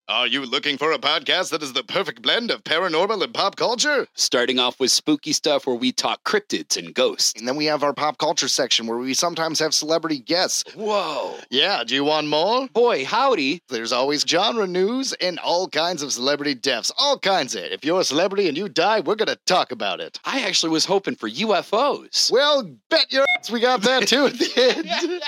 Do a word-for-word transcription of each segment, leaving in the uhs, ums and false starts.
Are you looking for a podcast that is the perfect blend of paranormal and pop culture? Starting off with spooky stuff where we talk cryptids and ghosts. And then we have our pop culture section where we sometimes have celebrity guests. Whoa. Yeah, do you want more? Boy, howdy. There's always genre news and all kinds of celebrity deaths. All kinds of it. If you're a celebrity and you die, we're going to talk about it. I actually was hoping for U F Os. Well, bet your ass we got that too at the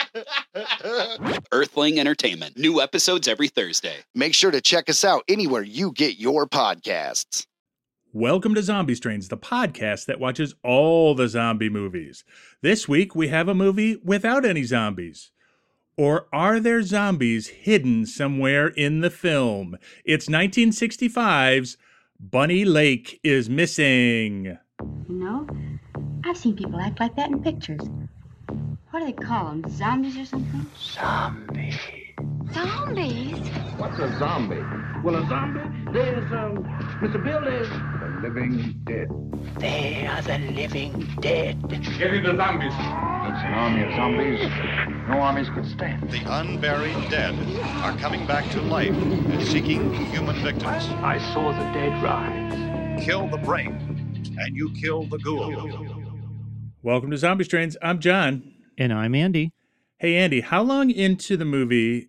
end. Earthling Entertainment. New episodes every Thursday. Make sure to check us out anywhere you get your podcasts. Welcome to Zombie Strains, the podcast that watches all the zombie movies. This week we have a movie without any zombies. Or are there zombies hidden somewhere in the film? It's nineteen sixty-five's Bunny Lake is Missing. You know, I've seen people act like that in pictures. What do they call them? Zombies or something? Zombie. Zombies? What's a zombie? Well, a zombie, there's, um, Mister Bill is... The living dead. They are the living dead. Get into zombies. It's an army of zombies no armies could stand. The unburied dead are coming back to life and seeking human victims. I saw the dead rise. Kill the brain, and you kill the ghoul. Welcome to Zombie Strains. I'm John. And I'm Andy. Hey, Andy, how long into the movie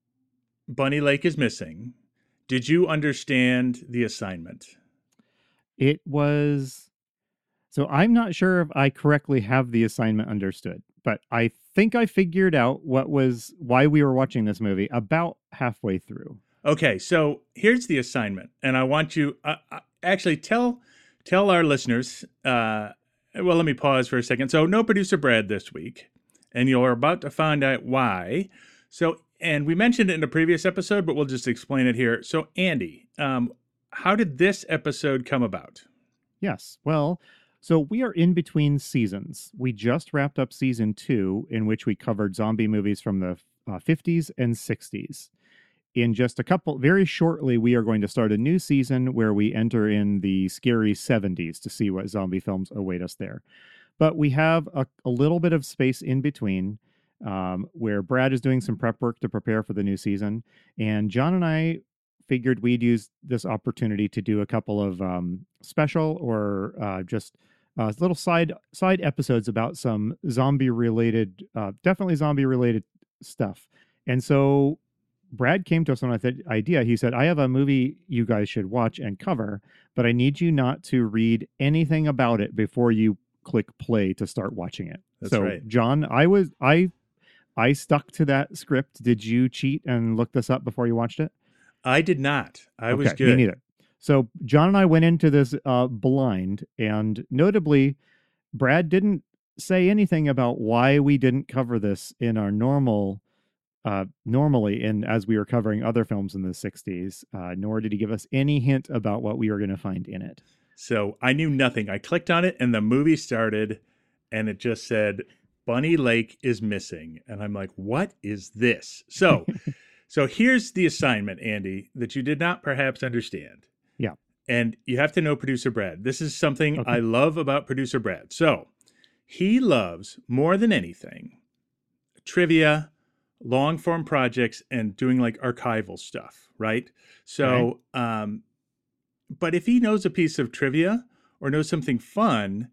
Bunny Lake is Missing did you understand the assignment? It was... So I'm not sure if I correctly have the assignment understood, but I think I figured out what was why we were watching this movie about halfway through. Okay, so here's the assignment, and I want you... Uh, uh, actually, tell tell our listeners... Uh, well, let me pause for a second. So no producer Brad this week. And you're about to find out why. So, and we mentioned it in a previous episode, but we'll just explain it here. So, Andy, um, how did this episode come about? Yes, well, so we are in between seasons. We just wrapped up season two, in which we covered zombie movies from the uh, fifties and sixties. In just a couple, very shortly, we are going to start a new season where we enter in the scary seventies to see what zombie films await us there. But we have a, a little bit of space in between um, where Brad is doing some prep work to prepare for the new season. And John and I figured we'd use this opportunity to do a couple of um, special or uh, just uh, little side side episodes about some zombie related, uh, definitely zombie related stuff. And so Brad came to us on the idea. He said, I have a movie you guys should watch and cover, but I need you not to read anything about it before you click play to start watching it. That's so, right. John, I was I I stuck to that script. Did you cheat and look this up before you watched it? I did not. I okay, was good. Me neither. So John and I went into this uh, blind, and notably, Brad didn't say anything about why we didn't cover this in our normal, uh, normally in as we were covering other films in the sixties. Uh, nor did he give us any hint about what we were going to find in it. So I knew nothing. I clicked on it and the movie started and it just said, Bunny Lake is Missing. And I'm like, what is this? So, so here's the assignment, Andy, that you did not perhaps understand. Yeah. And you have to know producer Brad. This is something Okay. I love about producer Brad. So he loves more than anything trivia, long form projects, and doing like archival stuff. Right. So, Okay. um, But if he knows a piece of trivia or knows something fun,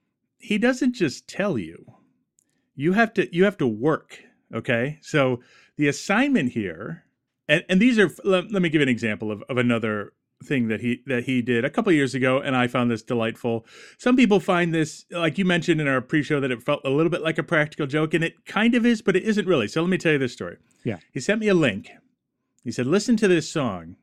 he doesn't just tell you. You have to you have to work, okay? So the assignment here, and, and these are, let, let me give an example of, of another thing that he that he did a couple of years ago, and I found this delightful. Some people find this, like you mentioned in our pre-show, that it felt a little bit like a practical joke, and it kind of is, but it isn't really. So let me tell you this story. Yeah. He sent me a link. He said, listen to this song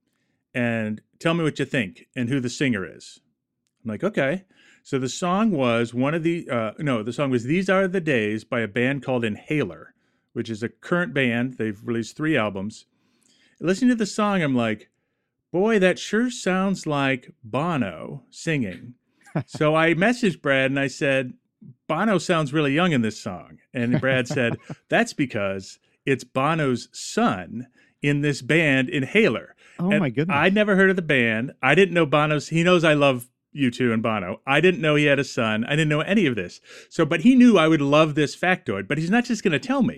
and tell me what you think and who the singer is. I'm like, okay. So the song was one of the, uh, no, the song was These Are the Days by a band called Inhaler, which is a current band. They've released three albums. Listening to the song, I'm like, boy, that sure sounds like Bono singing. So I messaged Brad and I said, Bono sounds really young in this song. And Brad said, that's because it's Bono's son in this band Inhaler. Oh, and my goodness. I'd never heard of the band. I didn't know Bono's. He knows I love U two and Bono. I didn't know he had a son. I didn't know any of this. So, but he knew I would love this factoid, but he's not just going to tell me.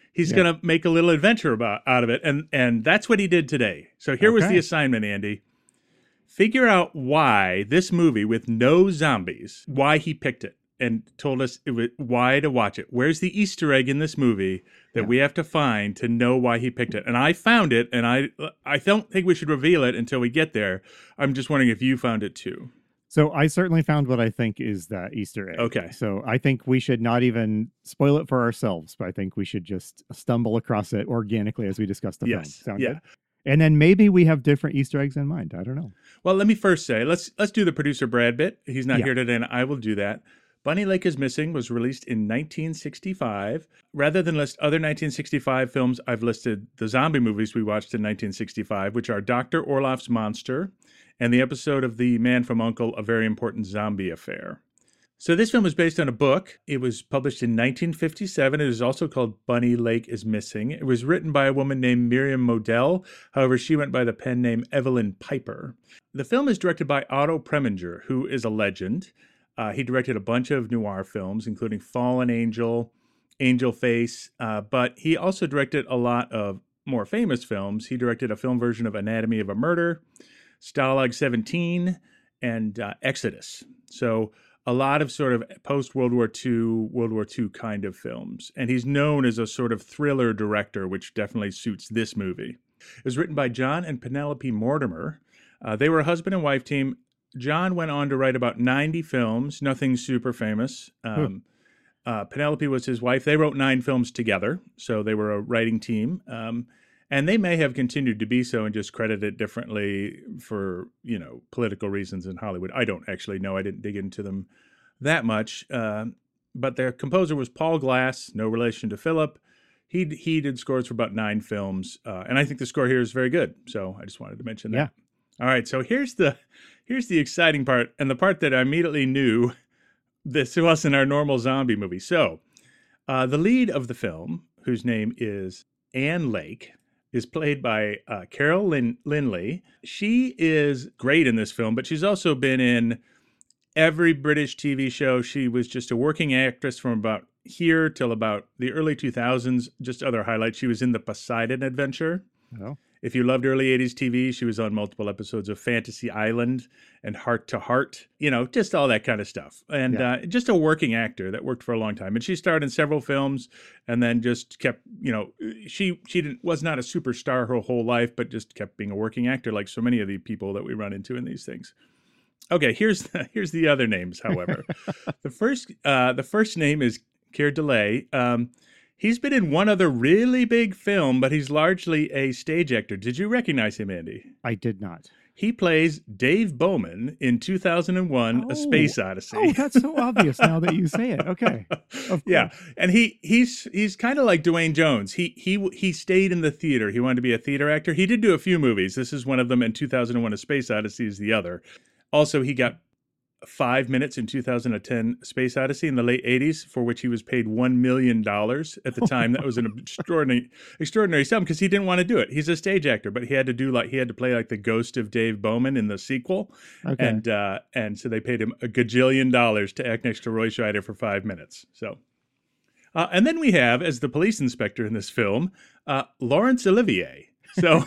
He's Yeah. going to make a little adventure about out of it. And and that's what he did today. So here was Okay. the assignment, Andy. Figure out why this movie with no zombies, why he picked it and told us it was, why to watch it. Where's the Easter egg in this movie that Yeah. we have to find to know why he picked it? And I found it, and I I don't think we should reveal it until we get there. I'm just wondering if you found it too. So I certainly found what I think is that Easter egg. Okay. So I think we should not even spoil it for ourselves, but I think we should just stumble across it organically as we discuss the film. Yes. Sound Yeah. good? And then maybe we have different Easter eggs in mind. I don't know. Well, let me first say, let's let's do the producer Brad bit. He's not Yeah. here today, and I will do that. Bunny Lake is Missing was released in nineteen sixty-five. Rather than list other nineteen sixty-five films, I've listed the zombie movies we watched in nineteen sixty-five, which are Doctor Orloff's Monster and the episode of The Man from U N C L E, A Very Important Zombie Affair. So this film was based on a book. It was published in nineteen fifty-seven. It is also called Bunny Lake is Missing. It was written by a woman named Miriam Modell. However, she went by the pen name Evelyn Piper. The film is directed by Otto Preminger, who is a legend. Uh, he directed a bunch of noir films, including Fallen Angel, Angel Face, uh, but he also directed a lot of more famous films. He directed a film version of Anatomy of a Murder, Stalag seventeen, and uh, Exodus. So a lot of sort of post-World War Two, World War Two kind of films. And he's known as a sort of thriller director, which definitely suits this movie. It was written by John and Penelope Mortimer. Uh, they were a husband and wife team. John went on to write about ninety films, nothing super famous. Um, uh, Penelope was his wife. They wrote nine films together, so they were a writing team. Um, and they may have continued to be so and just credited differently for, you know, political reasons in Hollywood. I don't actually know. I didn't dig into them that much. Uh, but their composer was Paul Glass, no relation to Philip. He he did scores for about nine films, uh, and I think the score here is very good. So I just wanted to mention that. Yeah. All right, so here's the here's the exciting part, and the part that I immediately knew this wasn't our normal zombie movie. So uh, the lead of the film, whose name is Anne Lake, is played by uh, Carol Lin- Lindley. She is great in this film, but she's also been in every British T V show. She was just a working actress from about here till about the early two thousands. Just other highlights, she was in The Poseidon Adventure. Oh. If you loved early eighties T V, she was on multiple episodes of Fantasy Island and Heart to Heart, you know, just all that kind of stuff. And Yeah. uh, just a working actor that worked for a long time. And she starred in several films and then just kept, you know, she she didn't, was not a superstar her whole life, but just kept being a working actor like so many of the people that we run into in these things. Okay, here's the, here's the other names, however. the first uh, the first name is Keir Delay. Um, he's been in one other really big film, but he's largely a stage actor. Did you recognize him, Andy? I did not. He plays Dave Bowman in two thousand one, Oh. A Space Odyssey. Oh, that's so obvious now that you say it. Okay. Of Yeah, course. and he he's he's kind of like Dwayne Jones. He he he stayed in the theater. He wanted to be a theater actor. He did do a few movies. This is one of them, and two thousand one, A Space Odyssey is the other. Also, he got five minutes in two thousand ten Space Odyssey in the late eighties, for which he was paid one million dollars at the time. That was an extraordinary extraordinary sum because he didn't want to do it. He's a stage actor, but he had to do like he had to play like the ghost of Dave Bowman in the sequel. Okay. And uh, and so they paid him a gajillion dollars to act next to Roy Scheider for five minutes. So, uh, and then we have, as the police inspector in this film, uh, Laurence Olivier. So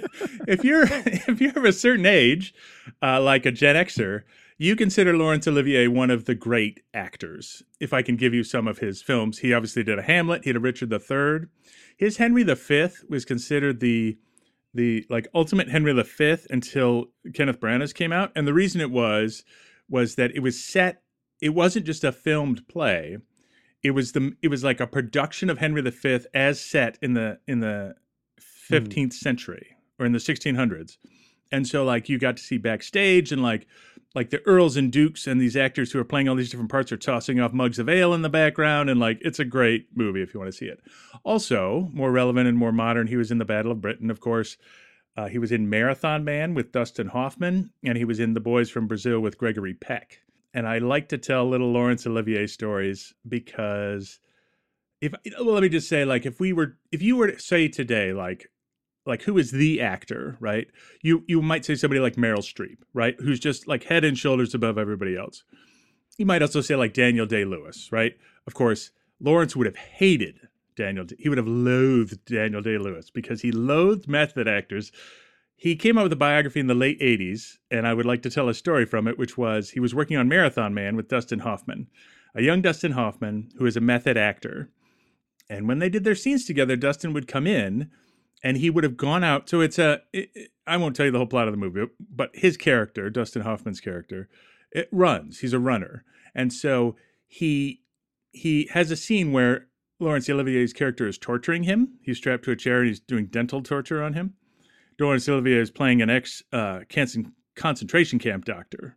if you're if you're of a certain age, uh, like a Gen Xer, you consider Laurence Olivier one of the great actors. If I can give you some of his films, he obviously did a Hamlet. He had a Richard the Third. His Henry the Fifth was considered the the like ultimate Henry the Fifth until Kenneth Branagh's came out, and the reason it was was that it was set. It wasn't just a filmed play. It was the it was like a production of Henry the Fifth as set in the in the fifteenth century or in the sixteen hundreds. And so like you got to see backstage and like like the earls and dukes and these actors who are playing all these different parts are tossing off mugs of ale in the background, and like it's a great movie if you want to see it. Also, more relevant and more modern, he was in the Battle of Britain, of course. Uh, he was in Marathon Man with Dustin Hoffman, and he was in The Boys from Brazil with Gregory Peck. And I like to tell little Laurence Olivier stories because if well, let me just say, like if we were if you were to say today, like like who is the actor, right? You you might say somebody like Meryl Streep, right? Who's just like head and shoulders above everybody else. You might also say like Daniel Day-Lewis, right? Of course, Lawrence would have hated Daniel. He would have loathed Daniel Day-Lewis because he loathed method actors. He came out with a biography in the late eighties, and I would like to tell a story from it, which was he was working on Marathon Man with Dustin Hoffman, a young Dustin Hoffman who is a method actor. And when they did their scenes together, Dustin would come in and he would have gone out. So it's a, it, it, I won't tell you the whole plot of the movie, but his character, Dustin Hoffman's character, it runs. He's a runner. And so he he has a scene where Laurence Olivier's character is torturing him. He's strapped to a chair and he's doing dental torture on him. Laurence Olivier is playing an ex uh, concentration camp doctor.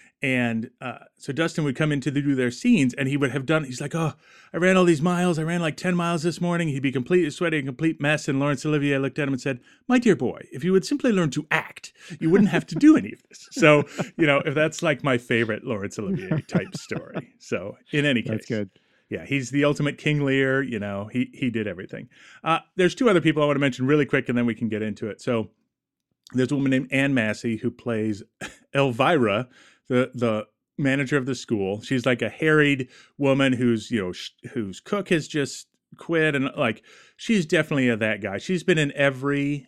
And uh, so Dustin would come in to do their scenes and he would have done, he's like, oh, I ran all these miles. I ran like ten miles this morning. He'd be completely sweaty, a complete mess. And Laurence Olivier looked at him and said, my dear boy, if you would simply learn to act, you wouldn't have to do any of this. So, you know, if that's like my favorite Laurence Olivier type story. So in any case. That's good. Yeah, he's the ultimate King Lear. You know, he he did everything. Uh, there's two other people I want to mention really quick and then we can get into it. So there's a woman named Ann Massey who plays Elvira, the the manager of the school. She's like a harried woman who's, you know, sh- whose cook has just quit. And like, she's definitely a that guy. She's been in every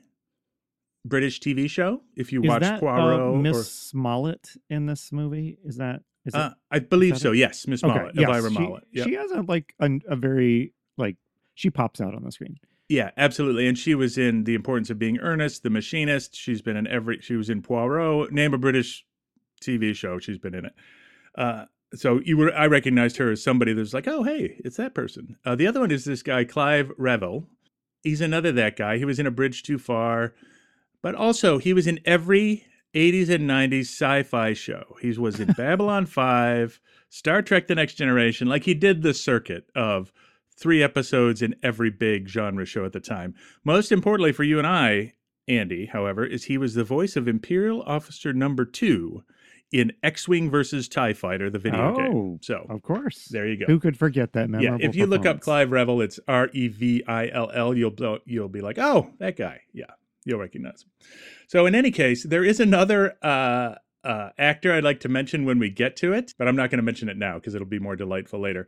British T V show. If you Is watch that, Poirot. uh, Miss or, Smollett in this movie? Is that, is it, uh, I believe is so. it? Yes. Miss Okay, Smollett. yes, Elvira she, Mollett. Yep. she has a, like a, a very, like, she pops out on the screen. Yeah, absolutely. And she was in The Importance of Being Earnest, The Machinist. She's been in every, she was in Poirot. Name a British T V show, she's been in it. Uh, so you were, I recognized her as somebody that's like, oh, hey, it's that person. Uh, the other one is this guy, Clive Revill. He's another that guy. He was in A Bridge Too Far, but also he was in every eighties and nineties sci-fi show. He was in Babylon five, Star Trek The Next Generation. Like he did the circuit of three episodes in every big genre show at the time. Most importantly for you and I, Andy, however, is he was the voice of Imperial Officer Number Two in X-Wing versus TIE Fighter, the video oh, game. So, of course. There you go. Who could forget that memorable Yeah, if you look up performance? Clive Revill, it's R E V I L L, you'll, you'll be like, oh, that guy. Yeah, you'll recognize him. So in any case, there is another uh, uh, actor I'd like to mention when we get to it, but I'm not going to mention it now because it'll be more delightful later.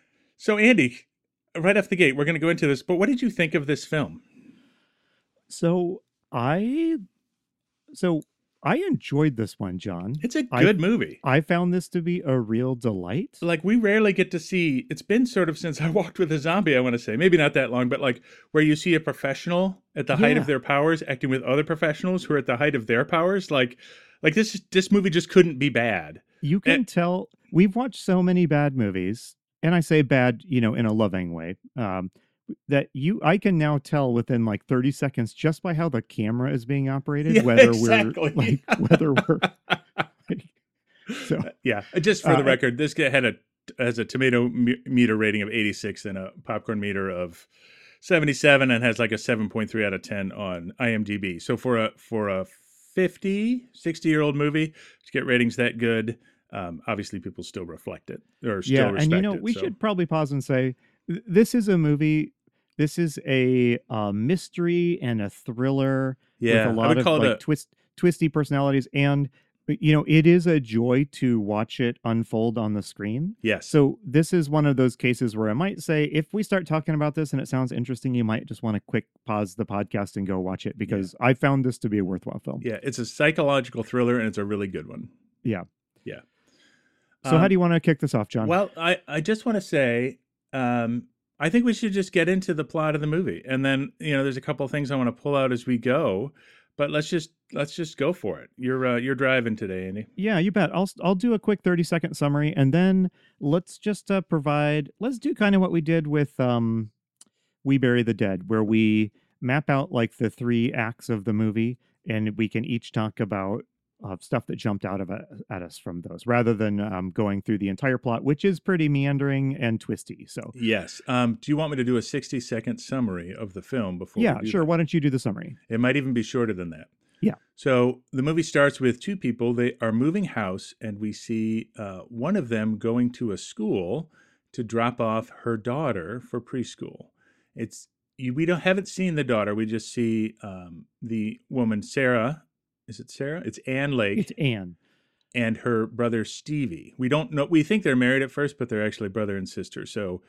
So Andy, right off the gate, we're going to go into this, but what did you think of this film? So I, so I enjoyed this one, John. It's a I- good movie. I found this to be a real delight. Like, we rarely get to see, it's been sort of since I walked with a zombie, I want to say, maybe not that long, but like where you see a professional at the height Yeah. of their powers acting with other professionals who are at the height of their powers. Like, like this, this movie just couldn't be bad. You can And- tell we've watched so many bad movies, and I say bad, you know, in a loving way. Um, that you, I can now tell within like thirty seconds just by how the camera is being operated, Yeah, whether exactly. we're like whether we're. So Yeah, just for Uh, the record, this guy had a has a tomato me- meter rating of eighty-six and a popcorn meter of seventy-seven, and has like a seven point three out of ten on IMDb. So for a for a fifty, sixty year old movie to get ratings that good, um, obviously people still reflect it or still yeah, respect and you know it. we so. should probably pause and say th- this is a movie. This is a uh, mystery and a thriller Yeah, with a I lot would of call it like a- twist, twisty personalities, and you know it is a joy to watch it unfold on the screen. Yes. So this is one of those cases where I might say, if we start talking about this and it sounds interesting, you might just want to quick pause the podcast and go watch it because I found this to be a worthwhile film. Yeah, it's a psychological thriller and it's a really good one. Yeah. Yeah. So how Um, do you want to kick this off, John? Well, I, I just want to say, um, I think we should just get into the plot of the movie, and then you know, there's a couple of things I want to pull out as we go, but let's just let's just go for it. You're uh, you're driving today, Andy. Yeah, you bet. I'll I'll do a quick thirty second summary, and then let's just uh, provide. Let's do kind of what we did with um, We Bury the Dead, where we map out like the three acts of the movie, and we can each talk about uh, stuff that jumped out of uh, at us from those, rather than um, going through the entire plot, which is pretty meandering and twisty. So Yes. Um, do you want me to do a sixty second summary of the film before? yeah, we do sure. that? Why don't you do the summary? It might even be shorter than that. Yeah. So the movie starts with two people. They are moving house, and we see uh, one of them going to a school to drop off her daughter for preschool. It's you, we don't haven't seen the daughter. We just see um, the woman Sarah. Is it Sarah? It's Ann Lake It's Anne. and her brother Stevie. We don't know. We think they're married at first, but they're actually brother and sister. So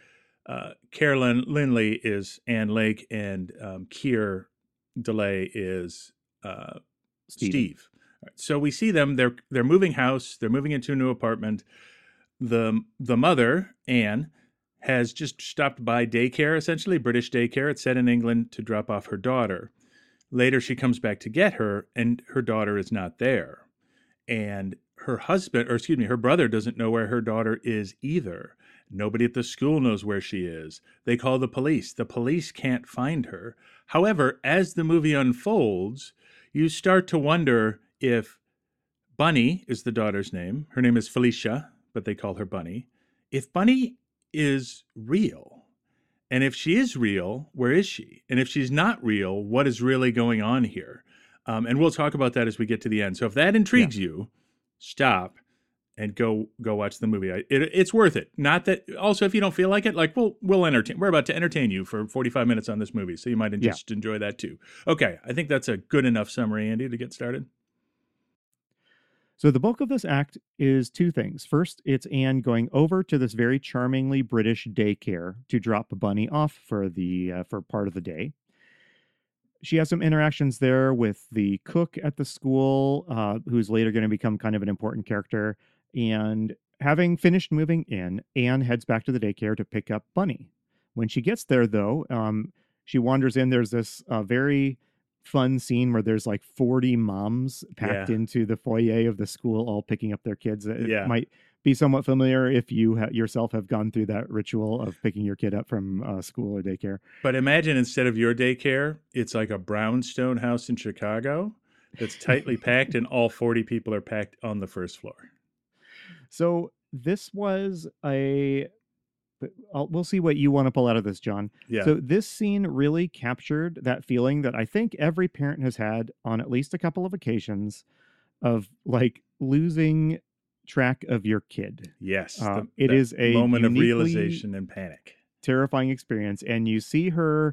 uh, Carolyn Lindley is Ann Lake, and um, Keir DeLay is uh, Steven. Steve. All right, so we see them. They're they're moving house. They're moving into a new apartment. The the mother, Anne, has just stopped by daycare, essentially British daycare. It's set in England to drop off her daughter. Later, she comes back to get her, and her daughter is not there. And her husband, or excuse me, her brother doesn't know where her daughter is either. Nobody at the school knows where she is. They call the police. The police can't find her. However, as the movie unfolds, you start to wonder if Bunny is the daughter's name. Her name is Felicia, but they call her Bunny. If Bunny is real, and if she is real, where is she? And if she's not real, what is really going on here? Um, and we'll talk about that as we get to the end. So if that intrigues yeah. you, stop and go go watch the movie. I, it, it's worth it. Not that. Also, if you don't feel like it, like we'll we'll entertain. We're about to entertain you for forty-five minutes on this movie, so you might just yeah. enjoy that too. Okay, I think that's a good enough summary, Andy, to get started. So the bulk of this act is two things. First, it's Anne going over to this very charmingly British daycare to drop Bunny off for the uh, for part of the day. She has some interactions there with the cook at the school, uh, who's later going to become kind of an important character. And having finished moving in, Anne heads back to the daycare to pick up Bunny. When she gets there, though, um, she wanders in. There's this uh, very fun scene where there's like forty moms packed yeah. into the foyer of the school, all picking up their kids. It yeah. might be somewhat familiar if you ha- yourself have gone through that ritual of picking your kid up from uh, school or daycare. But imagine instead of your daycare, it's like a brownstone house in Chicago that's tightly packed, and all forty people are packed on the first floor. So this was a... I'll, we'll see what you want to pull out of this, John. Yeah. So this scene really captured that feeling that I think every parent has had on at least a couple of occasions of like losing track of your kid. Yes. Uh, the, it is a moment of realization and panic. Terrifying experience. And you see her,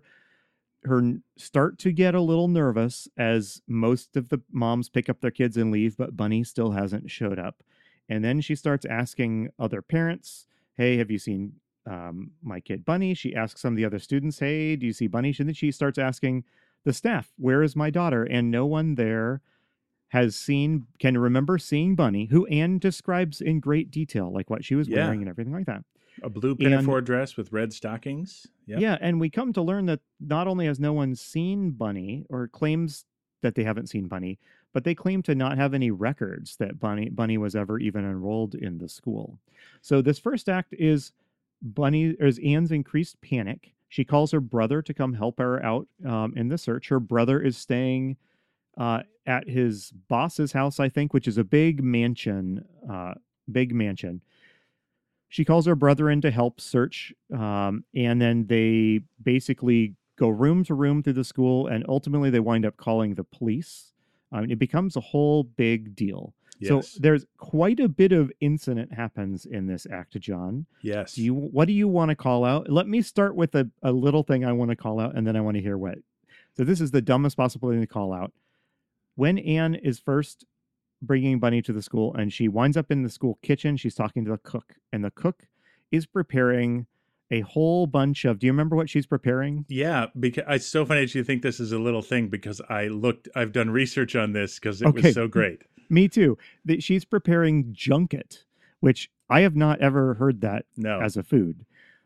her start to get a little nervous as most of the moms pick up their kids and leave, but Bunny still hasn't showed up. And then she starts asking other parents, hey, have you seen Um, my kid Bunny? She asks some of the other students, hey, do you see Bunny? And then she starts asking the staff, where is my daughter? And no one there has seen, can remember seeing Bunny, who Anne describes in great detail, like what she was yeah. wearing and everything like that. A blue pinafore and, dress with red stockings. Yep. Yeah, and we come to learn that not only has no one seen Bunny, or claims that they haven't seen Bunny, but they claim to not have any records that Bunny, Bunny was ever even enrolled in the school. So this first act is Bunny is Anne's increased panic. She calls her brother to come help her out um, in the search. Her brother is staying uh, at his boss's house, I think, which is a big mansion. Uh, big mansion. She calls her brother in to help search, um, and then they basically go room to room through the school, and ultimately they wind up calling the police. Um, it becomes a whole big deal. Yes. So there's quite a bit of incident happens in this act, John. Yes. Do you, what do you want to call out? Let me start with a, a little thing I want to call out, and then I want to hear what. So this is the dumbest possible thing to call out. When Anne is first bringing Bunny to the school, and she winds up in the school kitchen, she's talking to the cook, and the cook is preparing a whole bunch of, do you remember what she's preparing? Yeah, because it's so funny that you think this is a little thing, because I looked, I've done research on this because it okay. was so great. Me too. That she's preparing junket, which I have not ever heard that no. as a food.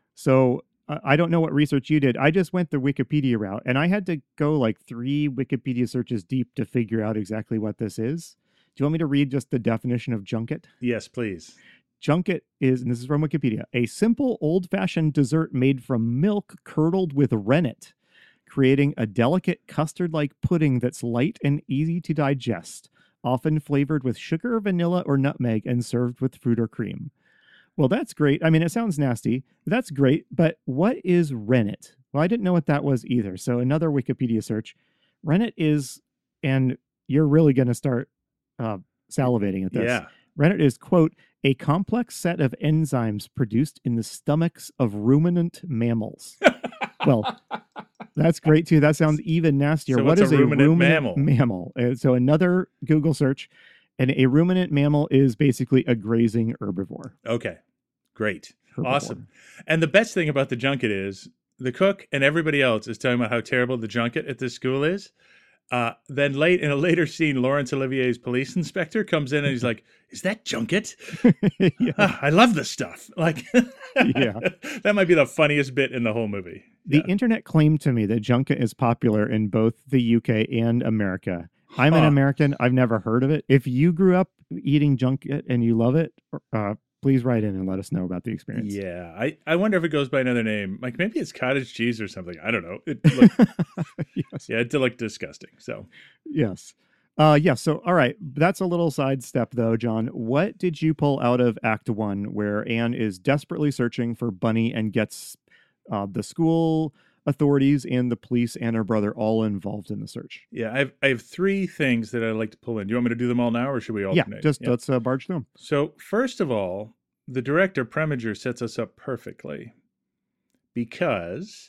So uh, I don't know what research you did. I just went the Wikipedia route, and I had to go like three Wikipedia searches deep to figure out exactly what this is. Do you want me to read just the definition of junket? Yes, please. Junket is, and this is from Wikipedia, a simple old-fashioned dessert made from milk curdled with rennet, creating a delicate custard-like pudding that's light and easy to digest, often flavored with sugar, vanilla, or nutmeg, and served with fruit or cream. Well, that's great. I mean, it sounds nasty. That's great. But what is rennet? Well, I didn't know what that was either. So another Wikipedia search. Rennet is, and you're really going to start uh, salivating at this. Yeah. Rennet is, quote, a complex set of enzymes produced in the stomachs of ruminant mammals. Well, that's great too. That sounds even nastier. So what is a a ruminant, ruminant mammal? mammal? Uh, so another Google search, and a ruminant mammal is basically a grazing herbivore. Okay, great. herbivore. Awesome. And the best thing about the junket is the cook and everybody else is talking about how terrible the junket at this school is. Uh, then late in a later scene, Laurence Olivier's police inspector comes in and he's like, "Is that junket? Yeah. Ah, I love this stuff." Like, Yeah. that might be the funniest bit in the whole movie. The Yeah. internet claimed to me that junket is popular in both the U K and America. I'm an Huh. American. I've never heard of it. If you grew up eating junket and you love it, uh, please write in and let us know about the experience. Yeah, I, I wonder if it goes by another name. Like maybe it's cottage cheese or something. I don't know. It looked, Yes. yeah, it looked disgusting. So Yes. Uh, yeah. So, all right. That's a little sidestep, though, John. What did you pull out of Act One, where Anne is desperately searching for Bunny and gets uh, the school authorities and the police and her brother all involved in the search? yeah, I have I have three things that I'd like to pull in. Do you want me to do them all now, or should we Yeah. alternate? Just let's uh, barge through 'em. So first of all, the director Preminger sets us up perfectly because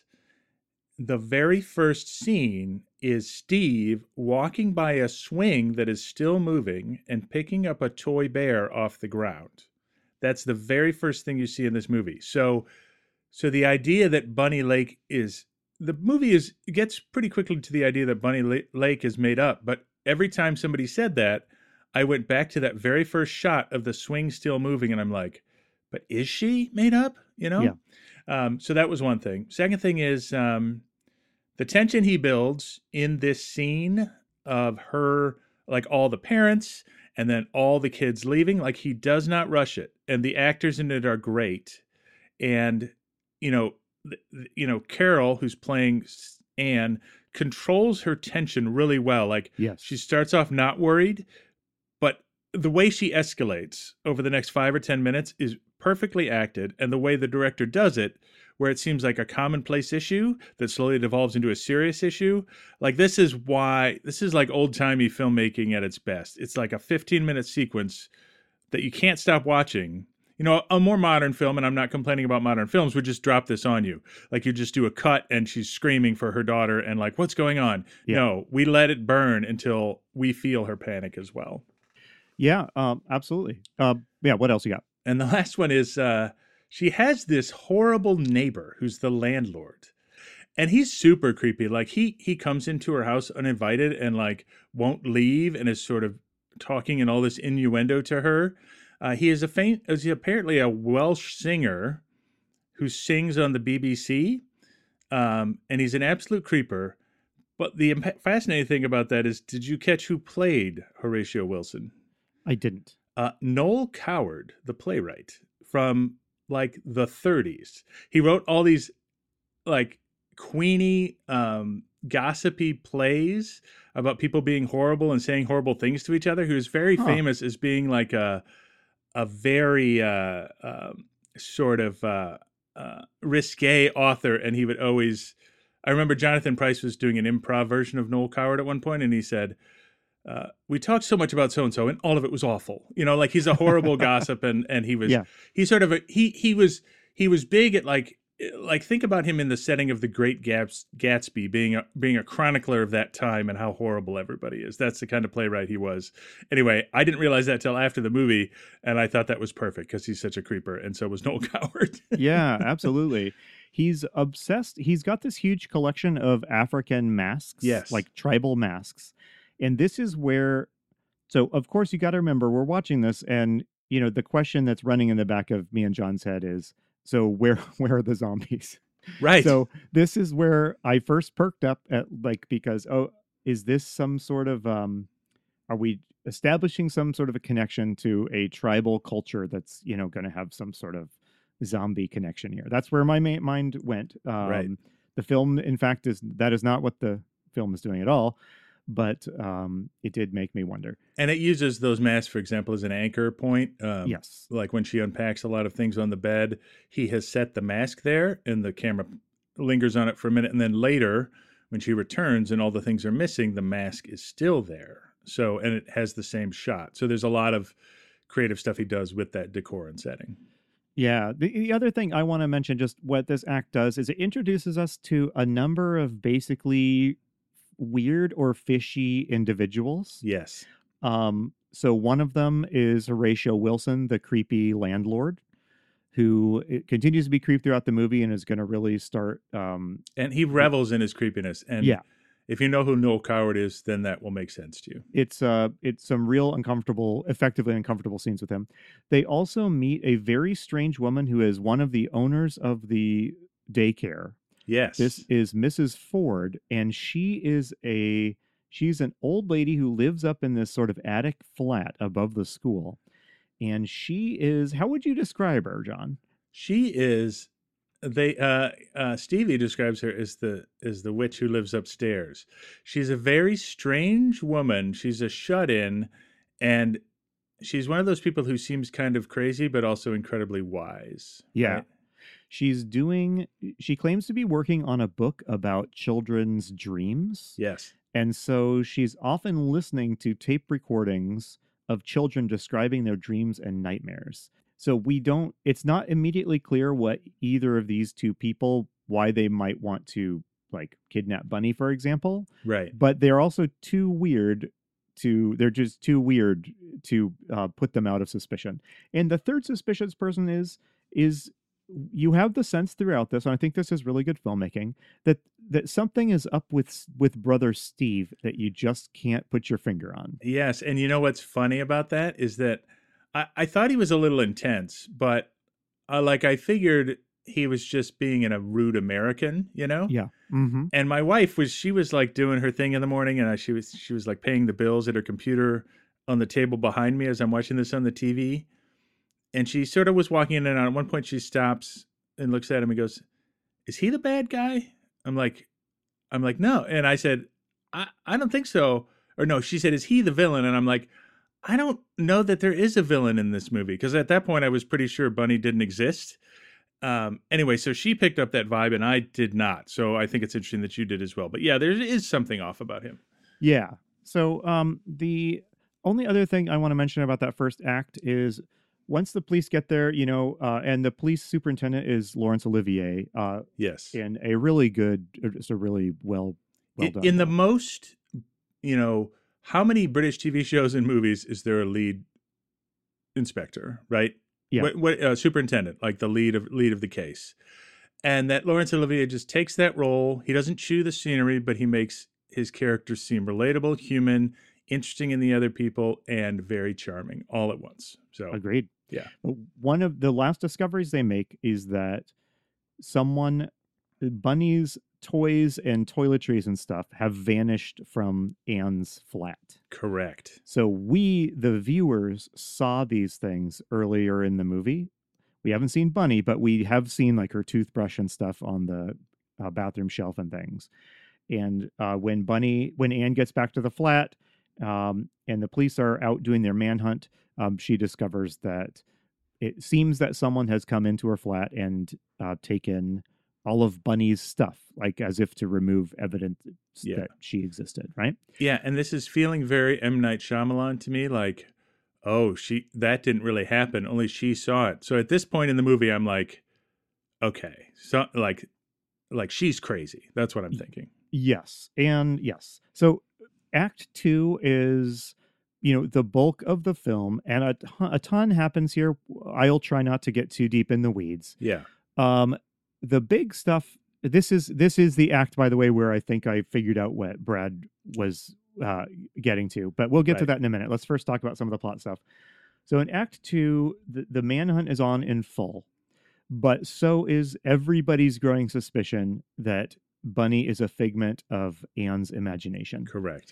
the very first scene is Steve walking by a swing that is still moving and picking up a toy bear off the ground. That's the very first thing you see in this movie. So, so the idea that Bunny Lake is the movie is gets pretty quickly to the idea that Bunny La- Lake is made up. But every time somebody said that, I went back to that very first shot of the swing still moving, and I'm like, but is she made up? You know? Yeah. Um, so that was one thing. Second thing is um, the tension he builds in this scene of her, like all the parents and then all the kids leaving. Like he does not rush it, and the actors in it are great. And you know, th- th- you know, Carol, who's playing Anne, controls her tension really well. Like Yes. she starts off not worried, but the way she escalates over the next five or ten minutes is perfectly acted. And the way the director does it, where it seems like a commonplace issue that slowly devolves into a serious issue. Like this is why, this is like old timey filmmaking at its best. It's like a fifteen minute sequence that you can't stop watching. You know, a more modern film, and I'm not complaining about modern films, would just drop this on you. Like you just do a cut and she's screaming for her daughter and like, what's going on? Yeah. No, we let it burn until we feel her panic as well. Yeah, um, absolutely. Uh, yeah, what else you got? And the last one is uh, she has this horrible neighbor who's the landlord. And he's super creepy. Like he he comes into her house uninvited and like won't leave and is sort of talking in all this innuendo to her. Uh, he is a faint, is apparently a Welsh singer who sings on the B B C. Um, and he's an absolute creeper. But the imp- fascinating thing about that is, did you catch who played Horatio Wilson? I didn't. Uh, Noel Coward, the playwright from like the thirties. He wrote all these like Queenie, um, gossipy plays about people being horrible and saying horrible things to each other. He was very Huh. famous as being like a a very uh, um, sort of uh, uh, risque author, and he would always. I remember Jonathan Pryce was doing an improv version of Noel Coward at one point, and he said, uh, "We talked so much about so and so, and all of it was awful." You know, like he's a horrible gossip, and and he was Yeah. he sort of a, he he was he was big at like like think about him in the setting of The Great Gats, Gatsby, being a being a chronicler of that time and how horrible everybody is. That's the kind of playwright he was. Anyway, I didn't realize that till after the movie, and I thought that was perfect because he's such a creeper, and so was Noel Coward. Yeah, absolutely. He's obsessed. He's got this huge collection of African masks, Yes. like tribal masks. And this is where, so of course you got to remember we're watching this, and you know the question that's running in the back of me and John's head is, so where where are the zombies? Right. So this is where I first perked up at, like, because oh, is this some sort of um, are we establishing some sort of a connection to a tribal culture that's, you know, going to have some sort of zombie connection here? That's where my ma- mind went. Um, Right. The film, in fact, is that is not what the film is doing at all, but um, it did make me wonder. And it uses those masks, for example, as an anchor point. Um, Yes. Like when she unpacks a lot of things on the bed, he has set the mask there, and the camera lingers on it for a minute. And then later, when she returns and all the things are missing, the mask is still there. So, and it has the same shot. So there's a lot of creative stuff he does with that decor and setting. Yeah. The, the other thing I want to mention, just what this act does, is it introduces us to a number of basically weird or fishy individuals. Yes. Um, so one of them is Horatio Wilson, the creepy landlord, who it continues to be creeped throughout the movie and is going to really start. Um, And he revels in his creepiness. And Yeah. if you know who Noel Coward is, then that will make sense to you. it's uh, it's some real uncomfortable, effectively uncomfortable scenes with him. They also meet a very strange woman who is one of the owners of the daycare. Yes. This is Missus Ford, and she is a she's an old lady who lives up in this sort of attic flat above the school. And she is, how would you describe her, John? She is they uh uh Stevie describes her as the as the witch who lives upstairs. She's a very strange woman. She's a shut-in, and she's one of those people who seems kind of crazy but also incredibly wise. Yeah. right? She's doing, she claims to be working on a book about children's dreams. Yes. And so she's often listening to tape recordings of children describing their dreams and nightmares. So we don't, it's not immediately clear what either of these two people, why they might want to like kidnap Bunny, for example. Right. But they're also too weird to, they're just too weird to uh, put them out of suspicion. And the third suspicious person is, is you have the sense throughout this, and I think this is really good filmmaking, that that something is up with with brother Steve that you just can't put your finger on. Yes, and you know what's funny about that is that I, I thought he was a little intense, but uh, like I figured he was just being in a rude American, you know? Yeah. Mm-hmm. And my wife was she was like doing her thing in the morning, and I, she was she was like paying the bills at her computer on the table behind me as I'm watching this on the T V. And she sort of was walking in and out. At one point, she stops and looks at him and goes, "Is he the bad guy?" I'm like, "I'm like, no." And I said, "I, I don't think so." Or no, she said, "Is he the villain?" And I'm like, "I don't know that there is a villain in this movie," because at that point, I was pretty sure Bunny didn't exist. Um, anyway, so she picked up that vibe, and I did not. So I think it's interesting that you did as well. But yeah, there is something off about him. Yeah. So um, the only other thing I want to mention about that first act is, once the police get there, you know, uh, and the police superintendent is Laurence Olivier. Uh, yes. In a really good, it's a really well, well in, done. In the most, you know, how many British T V shows and movies is there a lead inspector, right? Yeah. What, what uh, superintendent, like the lead of lead of the case. And that Laurence Olivier just takes that role. He doesn't chew the scenery, but he makes his characters seem relatable, human, interesting in the other people, and very charming all at once. So agreed. Yeah. One of the last discoveries they make is that someone, Bunny's toys and toiletries and stuff have vanished from Anne's flat. Correct. So we, the viewers, saw these things earlier in the movie. We haven't seen Bunny, but we have seen like her toothbrush and stuff on the uh, bathroom shelf and things. And uh, when Bunny, when Anne gets back to the flat, um, and the police are out doing their manhunt, um, she discovers that it seems that someone has come into her flat and uh, taken all of Bunny's stuff, like as if to remove evidence Yeah. that she existed, right? Yeah, and this is feeling very M. Night Shyamalan to me, like, oh, she that didn't really happen, only she saw it. So at this point in the movie, I'm like, okay, so like, like she's crazy. That's what I'm thinking. Yes, and yes. So Act Two is, you know, the bulk of the film, and a, ton- a ton happens here. I'll try not to get too deep in the weeds. Yeah. Um, the big stuff. This is this is the act, by the way, where I think I figured out what Brad was uh, getting to. But we'll get to Right. that in a minute. Let's first talk about some of the plot stuff. So in Act Two, the, the manhunt is on in full, but so is everybody's growing suspicion that Bunny is a figment of Anne's imagination. Correct.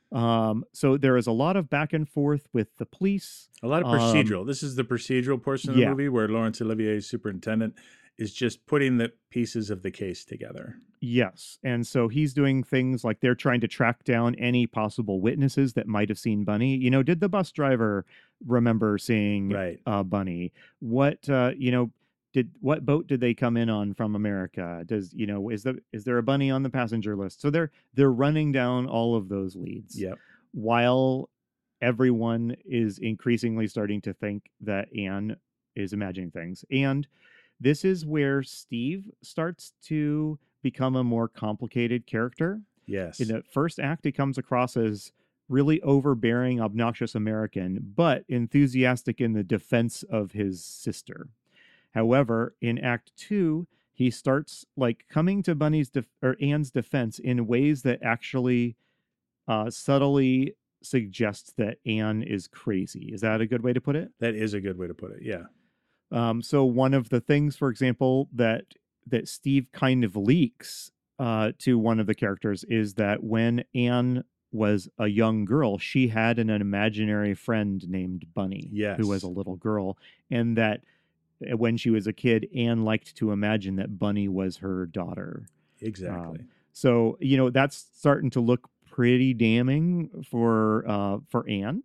Um, so there is a lot of back and forth with the police. A lot of Um, procedural. This is the procedural portion of the yeah. movie where Laurence Olivier's superintendent is just putting the pieces of the case together. Yes. And so he's doing things like they're trying to track down any possible witnesses that might have seen Bunny. You know, did the bus driver remember seeing Right. uh, Bunny? What, uh, you know, did what boat did they come in on from America? Does, you know, is the is there a Bunny on the passenger list? So they're they're running down all of those leads. Yep. While everyone is increasingly starting to think that Anne is imagining things. And this is where Steve starts to become a more complicated character. Yes. In the first act, he comes across as really overbearing, obnoxious American, but enthusiastic in the defense of his sister. However, in Act Two, he starts like coming to Bunny's def- or Anne's defense in ways that actually uh, subtly suggests that Anne is crazy. Is that a good way to put it? That is a good way to put it. Yeah. Um, so one of the things, for example, that that Steve kind of leaks uh, to one of the characters is that when Anne was a young girl, she had an, an imaginary friend named Bunny, Yes. who was a little girl, and that when she was a kid, Anne liked to imagine that Bunny was her daughter. Exactly. Um, so, you know, that's starting to look pretty damning for uh, for Anne.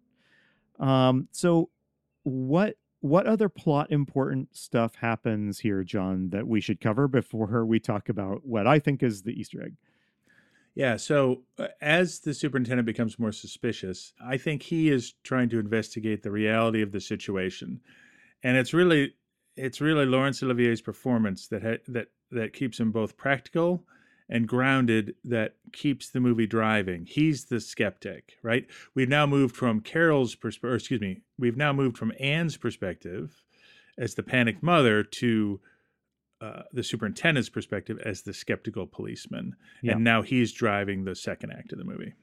Um, so what what other plot important stuff happens here, John, that we should cover before we talk about what I think is the Easter egg? Yeah, so uh, as the superintendent becomes more suspicious, I think he is trying to investigate the reality of the situation. And it's really it's really Laurence Olivier's performance that ha- that that keeps him both practical and grounded, that keeps the movie driving. He's the skeptic, right? We've now moved from Carol's perspective, or excuse me, we've now moved from Anne's perspective as the panicked mother to uh, the superintendent's perspective as the skeptical policeman. Yeah. And now he's driving the second act of the movie.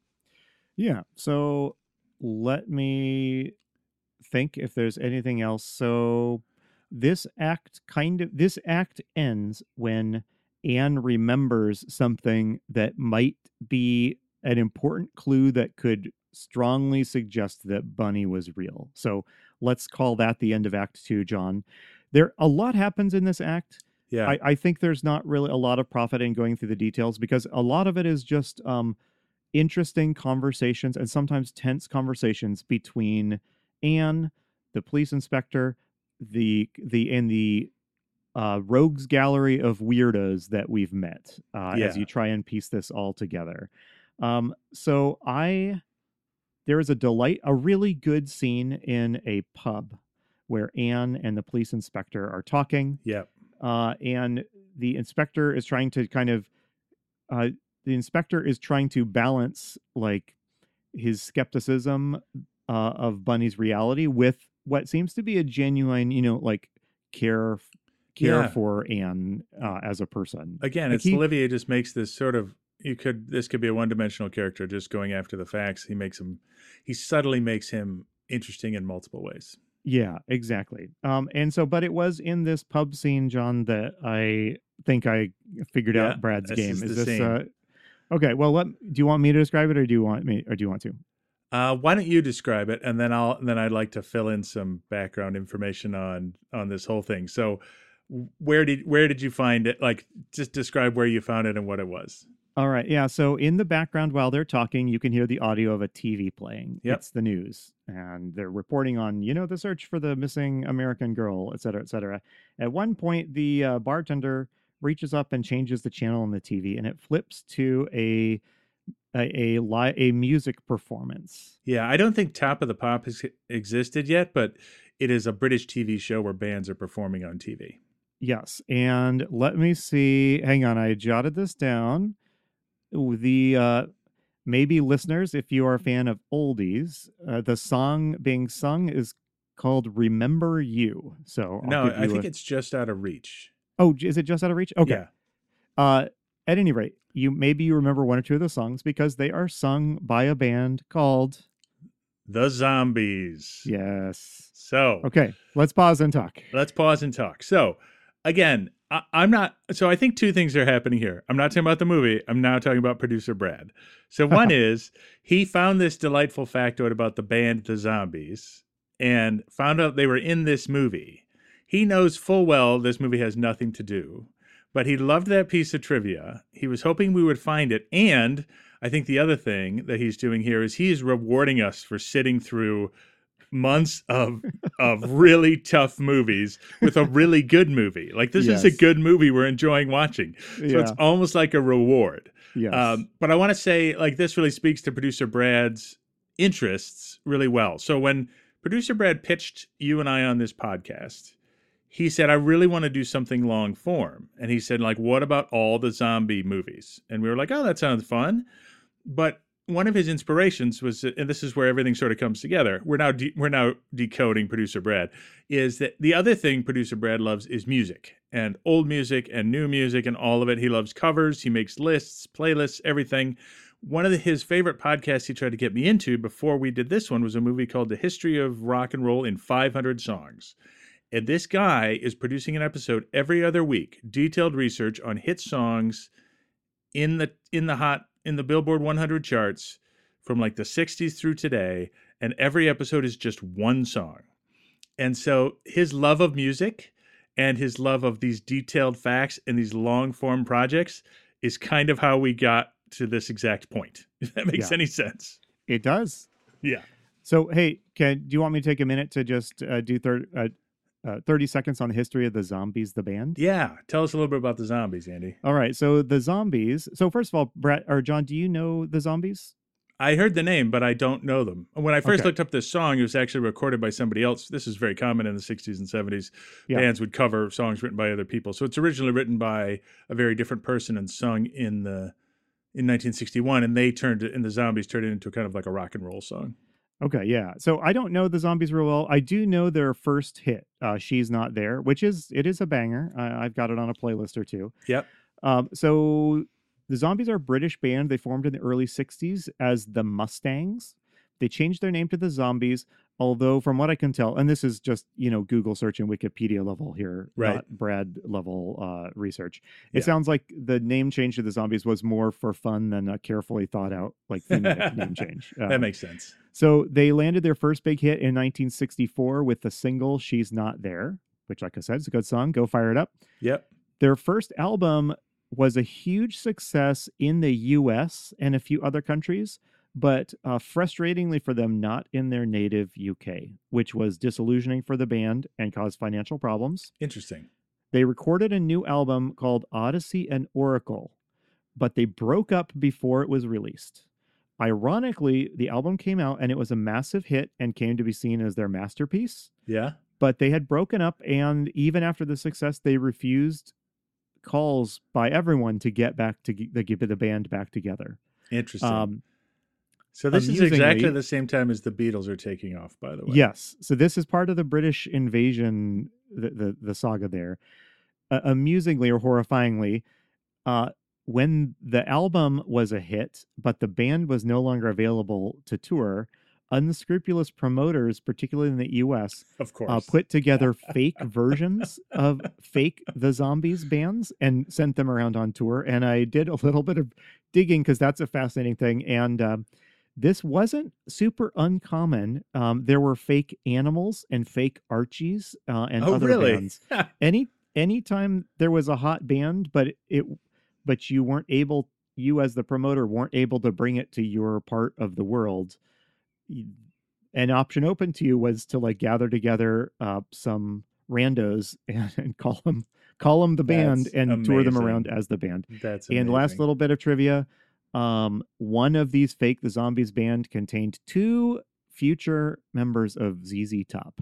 Yeah. So let me think if there's anything else. So this act kind of, this act ends when Anne remembers something that might be an important clue that could strongly suggest that Bunny was real. So let's call that the end of Act Two, John. There, a lot happens in this act. Yeah. I, I think there's not really a lot of profit in going through the details because a lot of it is just um, interesting conversations and sometimes tense conversations between Anne, the police inspector, the the and the Uh, rogues gallery of weirdos that we've met uh, Yeah. as you try and piece this all together. Um, so I, there is a delight, a really good scene in a pub where Anne and the police inspector are talking. Yeah. Uh, and the inspector is trying to kind of, uh, the inspector is trying to balance like his skepticism uh, of Bunny's reality with what seems to be a genuine, you know, like care care Yeah. for Anne uh, as a person. Again, Like it's he- Olivier just makes this sort of, you could, this could be a one-dimensional character just going after the facts. He makes him, he subtly makes him interesting in multiple ways. Yeah, exactly. Um, and so, but it was in this pub scene, John, that I think I figured Yeah, out Brad's this game. is Is the this, scene. uh, okay, well, let, do you want me to describe it or do you want me, or do you want to? Uh, why don't you describe it, and then I'll, and then I'd like to fill in some background information on, on this whole thing. So where did, where did you find it? Like, just describe where you found it and what it was. All right. Yeah. So in the background while they're talking, you can hear the audio of a T V playing. Yep. It's the news. And they're reporting on, you know, the search for the missing American girl, et cetera, et cetera. At one point, the uh, bartender reaches up and changes the channel on the T V, and it flips to a a a, li- a music performance. Yeah, I don't think Top of the Pop has existed yet, but it is a British T V show where bands are performing on T V. Yes. And let me see. Hang on. I jotted this down. Ooh, The uh, maybe listeners, if you are a fan of oldies, uh, the song being sung is called "Remember You." So I'll No, give I you think a- it's just out of reach. oh, j- is it just out of reach? Okay. Yeah. Uh, at any rate, you maybe you remember one or two of the songs because they are sung by a band called. The Zombies. Yes. So Okay. Let's pause and talk. let's pause and talk. So again, I, I'm not, so I think two things are happening here. I'm not talking about the movie. I'm now talking about producer Brad. So one is he found this delightful factoid about the band The Zombies and found out they were in this movie. He knows full well this movie has nothing to do, but he loved that piece of trivia. He was hoping we would find it. And I think the other thing that he's doing here is he is rewarding us for sitting through months of of really tough movies with a really good movie. Like this is a Yes. good movie we're enjoying watching. So Yeah. it's almost like a reward. Yes. Um, but I want to say, like, this really speaks to producer Brad's interests really well. So when producer Brad pitched you and I on this podcast, he said, I really want to do something long form. And he said, like, what about all the zombie movies? And we were like, oh, that sounds fun. But one of his inspirations was, and this is where everything sort of comes together. We're now de- we're now decoding producer Brad. Is that the other thing producer Brad loves is music, and old music and new music and all of it. He loves covers. He makes lists, playlists, everything. One of the, his favorite podcasts he tried to get me into before we did this one was a movie called The History of Rock and Roll in five hundred Songs. And this guy is producing an episode every other week, detailed research on hit songs in the in the hot in the Billboard one hundred charts from like the sixties through today, and every episode is just one song. And so his love of music and his love of these detailed facts and these long form projects is kind of how we got to this exact point. If that makes Yeah. any sense. It does. Yeah. So, hey, can, do you want me to take a minute to just uh, do thir- uh, uh, thirty seconds on the history of the Zombies, the band? Yeah. Tell us a little bit about the Zombies, Andy. All right. So the Zombies. So first of all, Brett or John, do you know the Zombies? I heard the name, but I don't know them. When I first Okay. looked up this song, it was actually recorded by somebody else. This is very common in the sixties and seventies. Yeah. Bands would cover songs written by other people. So it's originally written by a very different person and sung in the in nineteen sixty-one, and they turned it, and the Zombies turned it into kind of like a rock and roll song. Okay, yeah. So I don't know the Zombies real well. I do know their first hit, uh, "She's Not There," which is it is a banger. I, I've got it on a playlist or two. Yep. Um, so the Zombies are a British band. They formed in the early sixties as the Mustangs. They changed their name to the Zombies, although from what I can tell, and this is just, you know, Google search and Wikipedia level here, Right. not Brad level uh, research. It Yeah. sounds like the name change to the Zombies was more for fun than a carefully thought out, like, thematic name change. That Um, makes sense. So they landed their first big hit in nineteen sixty-four with the single "She's Not There," which, like I said, is a good song. Go fire it up. Yep. Their first album was a huge success in the U S and a few other countries, but uh, frustratingly for them, not in their native U K, which was disillusioning for the band and caused financial problems. Interesting. They recorded a new album called Odyssey and Oracle, but they broke up before it was released. Ironically, the album came out and it was a massive hit and came to be seen as their masterpiece. Yeah. But they had broken up, and even after the success, they refused calls by everyone to get back to the the band back together. Interesting. Um, so this is amusingly- exactly the same time as the Beatles are taking off, by the way. Yes, so this is part of the British invasion, the the, the saga there. Uh, amusingly or horrifyingly, uh, when the album was a hit, but the band was no longer available to tour, unscrupulous promoters, particularly in the U S, Of course. uh, put together fake versions of fake The Zombies bands and sent them around on tour. And I did a little bit of digging because that's a fascinating thing. And um, this wasn't super uncommon. Um, there were fake Animals and fake Archies uh, and oh, other really? bands. Any anytime there was a hot band, but it but you weren't able, you as the promoter weren't able to bring it to your part of the world, an option open to you was to like gather together uh, some randos and, and call them call them the band That's and tour them amazing. around as the band. That's And last amazing. little bit of trivia, um, one of these fake The Zombies band contained two future members of Z Z Top.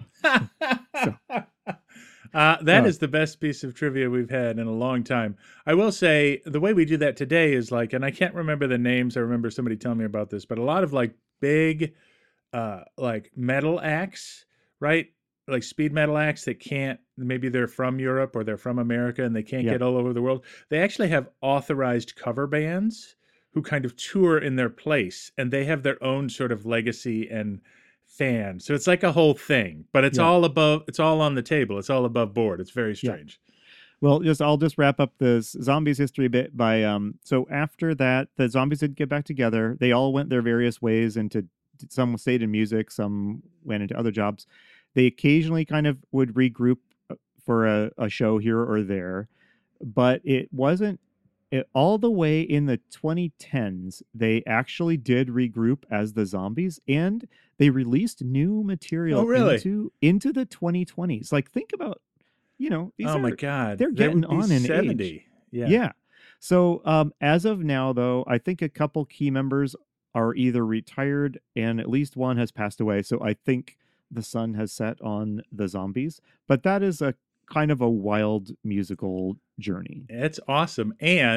Uh, that Uh, is the best piece of trivia we've had in a long time. I will say the way we do that today is like, and I can't remember the names. I remember somebody telling me about this, but a lot of like big, uh, like metal acts, right? Like speed metal acts that can't, maybe they're from Europe or they're from America and they can't Yeah. get all over the world. They actually have authorized cover bands who kind of tour in their place, and they have their own sort of legacy and fan. So it's like a whole thing, but it's Yeah. all above, it's all on the table. It's all above board. It's very Yeah. strange. Well, just I'll just wrap up this Zombies history bit by um. So after that, the Zombies did get back together. They all went their various ways into, some stayed in music, some went into other jobs. They occasionally kind of would regroup for a, a show here or there, but it wasn't it, all the way in the twenty tens. They actually did regroup as the Zombies, and they released new material Oh, really? into into the twenty twenties. Like, think about, you know, these Oh are, my God. they're They would getting be on in age. seventy. Yeah. yeah. So um, as of now, though, I think a couple key members are either retired and at least one has passed away. So I think the sun has set on the Zombies. But that is a kind of a wild musical journey. It's awesome. And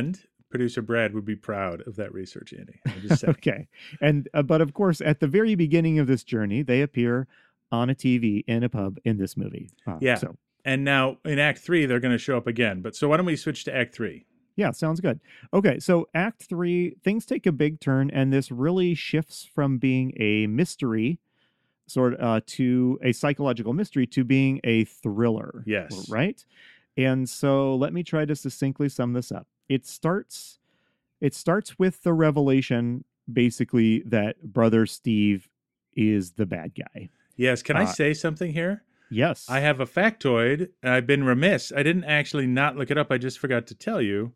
producer Brad would be proud of that research, Andy. I'm just saying. Okay. And, uh, but of course, at the very beginning of this journey, they appear on a T V in a pub in this movie. Uh, Yeah. So, And now in Act Three, they're going to show up again. But so why don't we switch to Act Three? yeah, sounds good. Okay. So, Act Three, things take a big turn, and this really shifts from being a mystery sort of uh, to a psychological mystery to being a thriller. Yes. Right. And so let me try to succinctly sum this up. It starts it starts with the revelation basically that brother Steve is the bad guy. Yes. Can I Uh, say something here? Yes. I have a factoid. And I've been remiss. I didn't actually not look it up. I just forgot to tell you.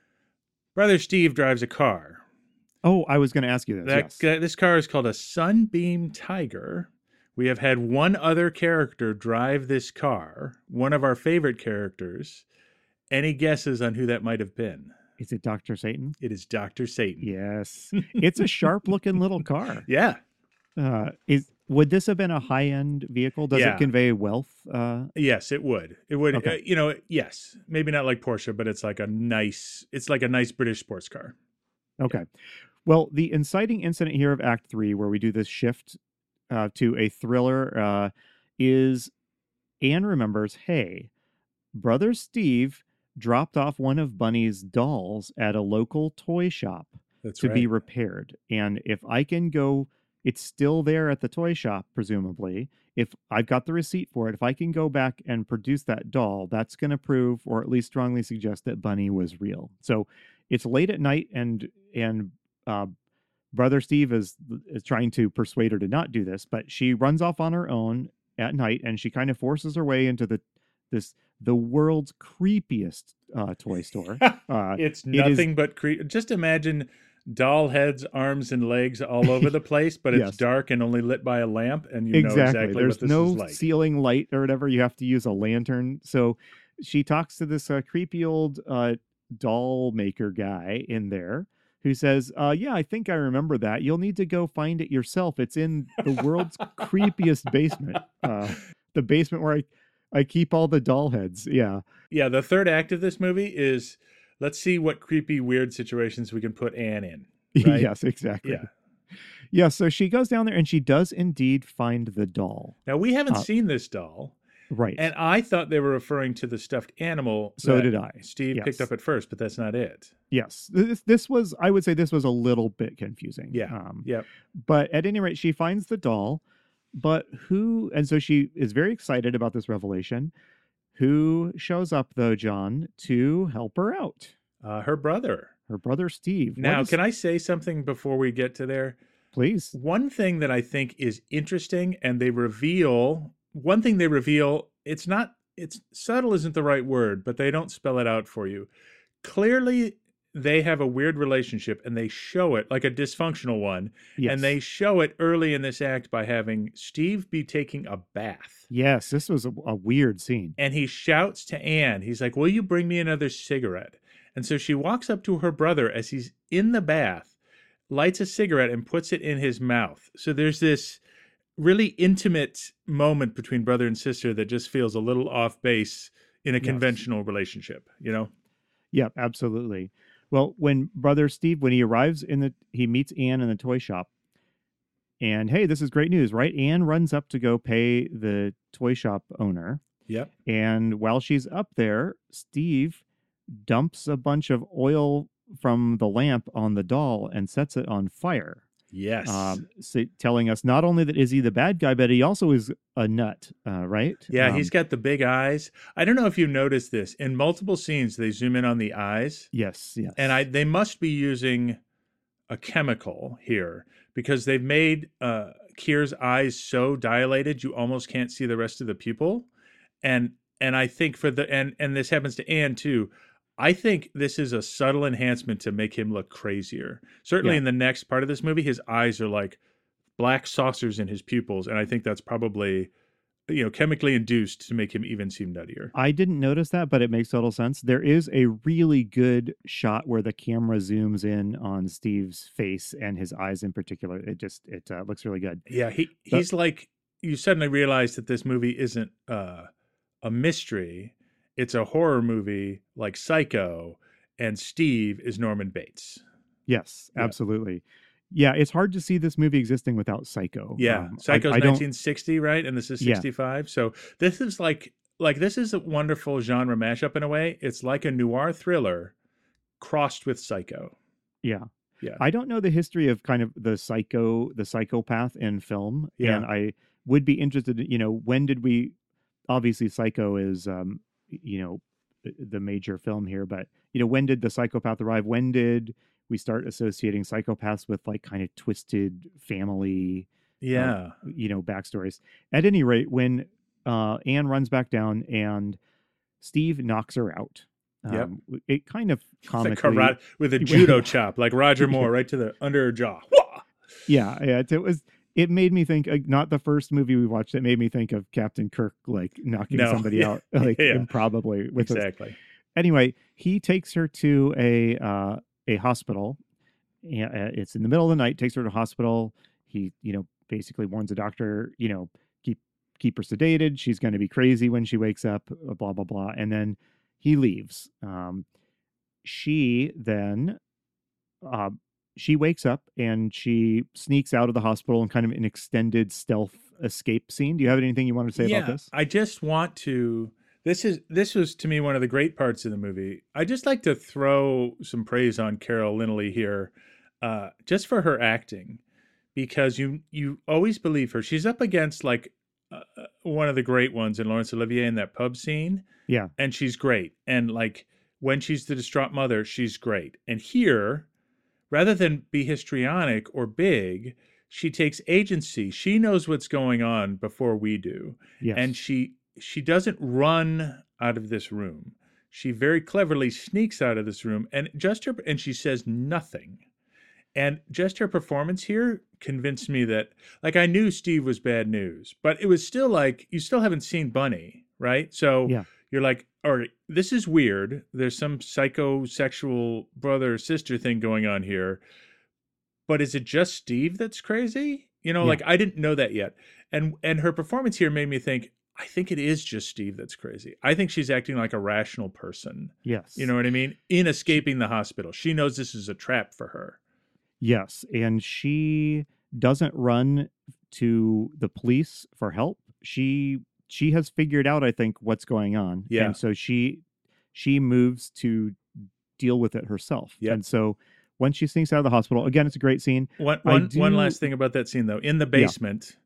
Brother Steve drives a car. Oh, I was going to ask you this. That, yes. uh, this car is called a Sunbeam Tiger. We have had one other character drive this car, one of our favorite characters. Any guesses on who that might have been? Is it Doctor Satan? It is Doctor Satan. Yes. It's a sharp looking little car. Yeah. Uh, is would this have been a high end vehicle? Does Yeah. it convey wealth? Uh, Yes, it would. It would. Okay. Uh, you know, yes. Maybe not like Porsche, but it's like a nice. It's like a nice British sports car. okay. Well, the inciting incident here of Act Three, where we do this shift uh, to a thriller, uh, is Anne remembers, hey, brother Steve dropped off one of Bunny's dolls at a local toy shop That's to right. be repaired. And if I can go, it's still there at the toy shop, presumably. If I've got the receipt for it, if I can go back and produce that doll, that's going to prove, or at least strongly suggest, that Bunny was real. So it's late at night, and and uh, brother Steve is is trying to persuade her to not do this, but she runs off on her own at night, and she kind of forces her way into the this the world's creepiest uh, toy store. Uh, it's it is- nothing but cre- just imagine doll heads, arms, and legs all over the place, but it's Yes. dark and only lit by a lamp, and you exactly. know exactly There's what this no is like. ceiling light or whatever. You have to use a lantern. So she talks to this uh, creepy old uh, doll maker guy in there who says, uh, yeah, I think I remember that. You'll need to go find it yourself. It's in the world's creepiest basement. Uh, the basement where I, I keep all the doll heads. Yeah. Yeah, the third act of this movie is let's see what creepy, weird situations we can put Anne in. Right? Yes, exactly. Yeah. Yeah. So she goes down there and she does indeed find the doll. Now, we haven't Uh, seen this doll, Right. and I thought they were referring to the stuffed animal So that did I. Steve Yes. picked up at first, but that's not it. Yes. This, this was, I would say this was a little bit confusing. Yeah. Um, Yep. But at any rate, she finds the doll. But who, and so she is very excited about this revelation. Who shows up, though, John, to help her out? Uh, her brother. Her brother, Steve. What Now, is- can I say something before we get to there? Please. One thing that I think is interesting, and they reveal one thing they reveal, it's not, it's subtle isn't the right word, but they don't spell it out for you. Clearly, they have a weird relationship, and they show it like a dysfunctional one. Yes. And they show it early in this act by having Steve be taking a bath. Yes, this was a, a weird scene. And he shouts to Anne, he's like, will you bring me another cigarette? And so she walks up to her brother as he's in the bath, lights a cigarette and puts it in his mouth. So there's this really intimate moment between brother and sister that just feels a little off base in a Yes. conventional relationship, you know? Yep, absolutely. Well, when brother Steve, when he arrives in the, he meets Anne in the toy shop. And hey, this is great news, right? Anne runs up to go pay the toy shop owner. Yep. And while she's up there, Steve dumps a bunch of oil from the lamp on the doll and sets it on fire. Yes. Um, so telling us not only that is he the bad guy, but he also is a nut, uh, right? yeah, Um, he's got the big eyes. I don't know if you noticed this. In multiple scenes, they zoom in on the eyes. Yes, yes. And I they must be using a chemical here because they've made uh, Kier's eyes so dilated you almost can't see the rest of the pupil. And and I think for the and and this happens to Anne too. I think this is a subtle enhancement to make him look crazier. Certainly Yeah. in the next part of this movie, his eyes are like black saucers in his pupils, and I think that's probably, you know, chemically induced to make him even seem nuttier. I didn't notice that, but it makes total sense. There is a really good shot where the camera zooms in on Steve's face and his eyes in particular. It just, it uh, looks really good. Yeah, he But- he's like, you suddenly realize that this movie isn't uh, a mystery. It's a horror movie like Psycho, and Steve is Norman Bates. Yes, Yeah. absolutely. Yeah, it's hard to see this movie existing without Psycho. Yeah, Um, I- Psycho's I don't- nineteen sixty, right? And this is Yeah. sixty-five. So this is like like this is a wonderful genre mashup in a way. It's like a noir thriller crossed with Psycho. Yeah. Yeah. I don't know the history of kind of the psycho, the psychopath in film. Yeah. And I would be interested in, you know, when did we, obviously Psycho is, um, you know, the, the major film here, but, you know, when did the psychopath arrive? When did we start associating psychopaths with like kind of twisted family, Yeah. uh, you know, backstories? At any rate, when uh, Anne runs back down and Steve knocks her out. Yep. Um, it kind of It's a comically, karate with a judo chop, like Roger Moore, right to the under her jaw. Wah! yeah, yeah, it, it was. It made me think, uh, not the first movie we watched. It made me think of Captain Kirk, like knocking No, somebody yeah, out, like yeah. improbably. With those- Exactly. Anyway, he takes her to a uh, a hospital. Yeah, uh, it's in the middle of the night. Takes her to a hospital. He, you know, basically warns the doctor, you know, keep keep her sedated. She's going to be crazy when she wakes up. Blah blah blah. And then he leaves. Um, she then, uh, she wakes up and she sneaks out of the hospital in kind of an extended stealth escape scene. Do you have anything you want to say yeah, about this? I just want to. This is this was to me one of the great parts of the movie. I just like to throw some praise on Carol Lynley here, uh, just for her acting, because you you always believe her. She's up against like uh, one of the great ones in Laurence Olivier in that pub scene. Yeah. And she's great. And like when she's the distraught mother, she's great. And here, rather than be histrionic or big, she takes agency. She knows what's going on before we do. Yes. And she she doesn't run out of this room. She very cleverly sneaks out of this room and just her and she says nothing. And just her performance here convinced me that, like, I knew Steve was bad news, but it was still like, you still haven't seen Bunny, right? So Yeah. you're like, all right, this is weird. There's some psychosexual brother sister thing going on here. But is it just Steve that's crazy? You know, Yeah. like I didn't know that yet. And and her performance here made me think, I think it is just Steve that's crazy. I think she's acting like a rational person. Yes. You know what I mean? In escaping the hospital. She knows this is a trap for her. Yes. And she doesn't run to the police for help. She she has figured out, I think, what's going on. Yeah. And so she she moves to deal with it herself. Yep. And so once she sneaks out of the hospital, again, it's a great scene. One, I one, one do- last thing about that scene, though. In the basement,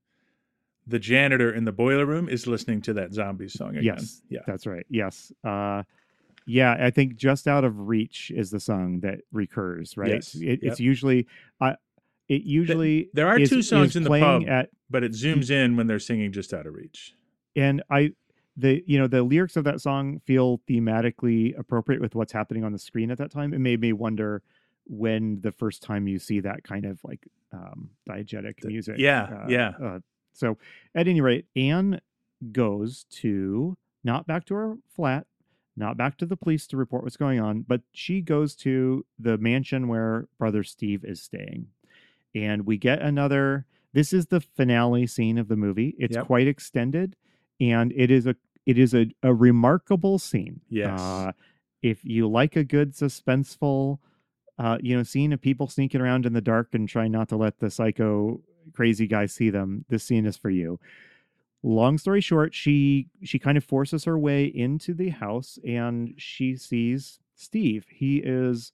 the janitor in the boiler room is listening to that zombie song again. Yes. Yeah. That's right. Yes. Uh yeah, I think Just Out of Reach is the song that recurs, right? Yes. It, Yep. It's usually uh it usually There are is- two songs is in the playing pub, at but it zooms in when they're singing Just Out of Reach. and I the you know the lyrics of that song feel thematically appropriate with what's happening on the screen at that time. It made me wonder when the first time you see that kind of like um diegetic music. yeah, uh, yeah. Uh, so at any rate, Anne goes to not back to her flat, not back to the police to report what's going on, but she goes to the mansion where brother Steve is staying. And we get another, this is the finale scene of the movie. It's Yep. quite extended and it is a it is a, a remarkable scene. Yes. Uh, if you like a good suspenseful uh, you know, scene of people sneaking around in the dark and trying not to let the psycho crazy guy see them, this scene is for you. Long story short, she she kind of forces her way into the house and she sees Steve. He is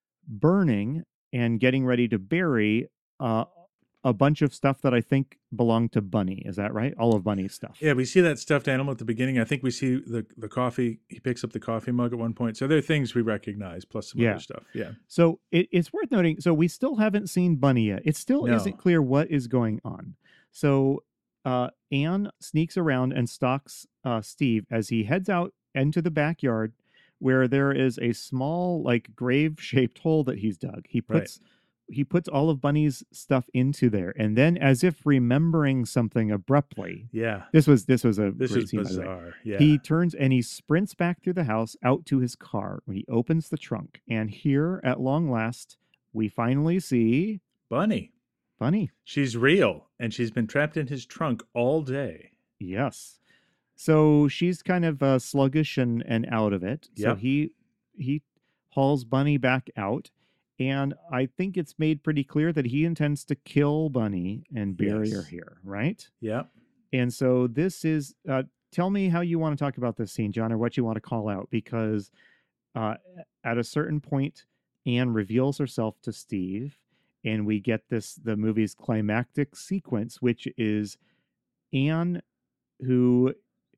burning and getting ready to bury uh, a bunch of stuff that I think belonged to Bunny. Is that right? All of Bunny's stuff. Yeah, we see that stuffed animal at the beginning. I think we see the, the coffee. He picks up the coffee mug at one point. So there are things we recognize, plus some Yeah. other stuff. Yeah. So it, it's worth noting. So we still haven't seen Bunny yet. It still No. isn't clear what is going on. So uh, Anne sneaks around and stalks uh, Steve as he heads out into the backyard where there is a small, like, grave-shaped hole that he's dug. He Right. puts he puts all of Bunny's stuff into there, and then, as if remembering something abruptly, Yeah. this was this was a This great is scene, by the way. bizarre. Yeah. He turns and he sprints back through the house out to his car. He opens the trunk, and here, at long last, we finally see Bunny. Bunny. She's real, and she's been trapped in his trunk all day. Yes. So she's kind of uh, sluggish and, and out of it. So Yep. he he hauls Bunny back out. And I think it's made pretty clear that he intends to kill Bunny and bury Yes. her here, right? Yep. And so this is, uh, tell me how you want to talk about this scene, John, or what you want to call out, because uh, at a certain point, Anne reveals herself to Steve, and we get this, the movie's climactic sequence, which is Anne, who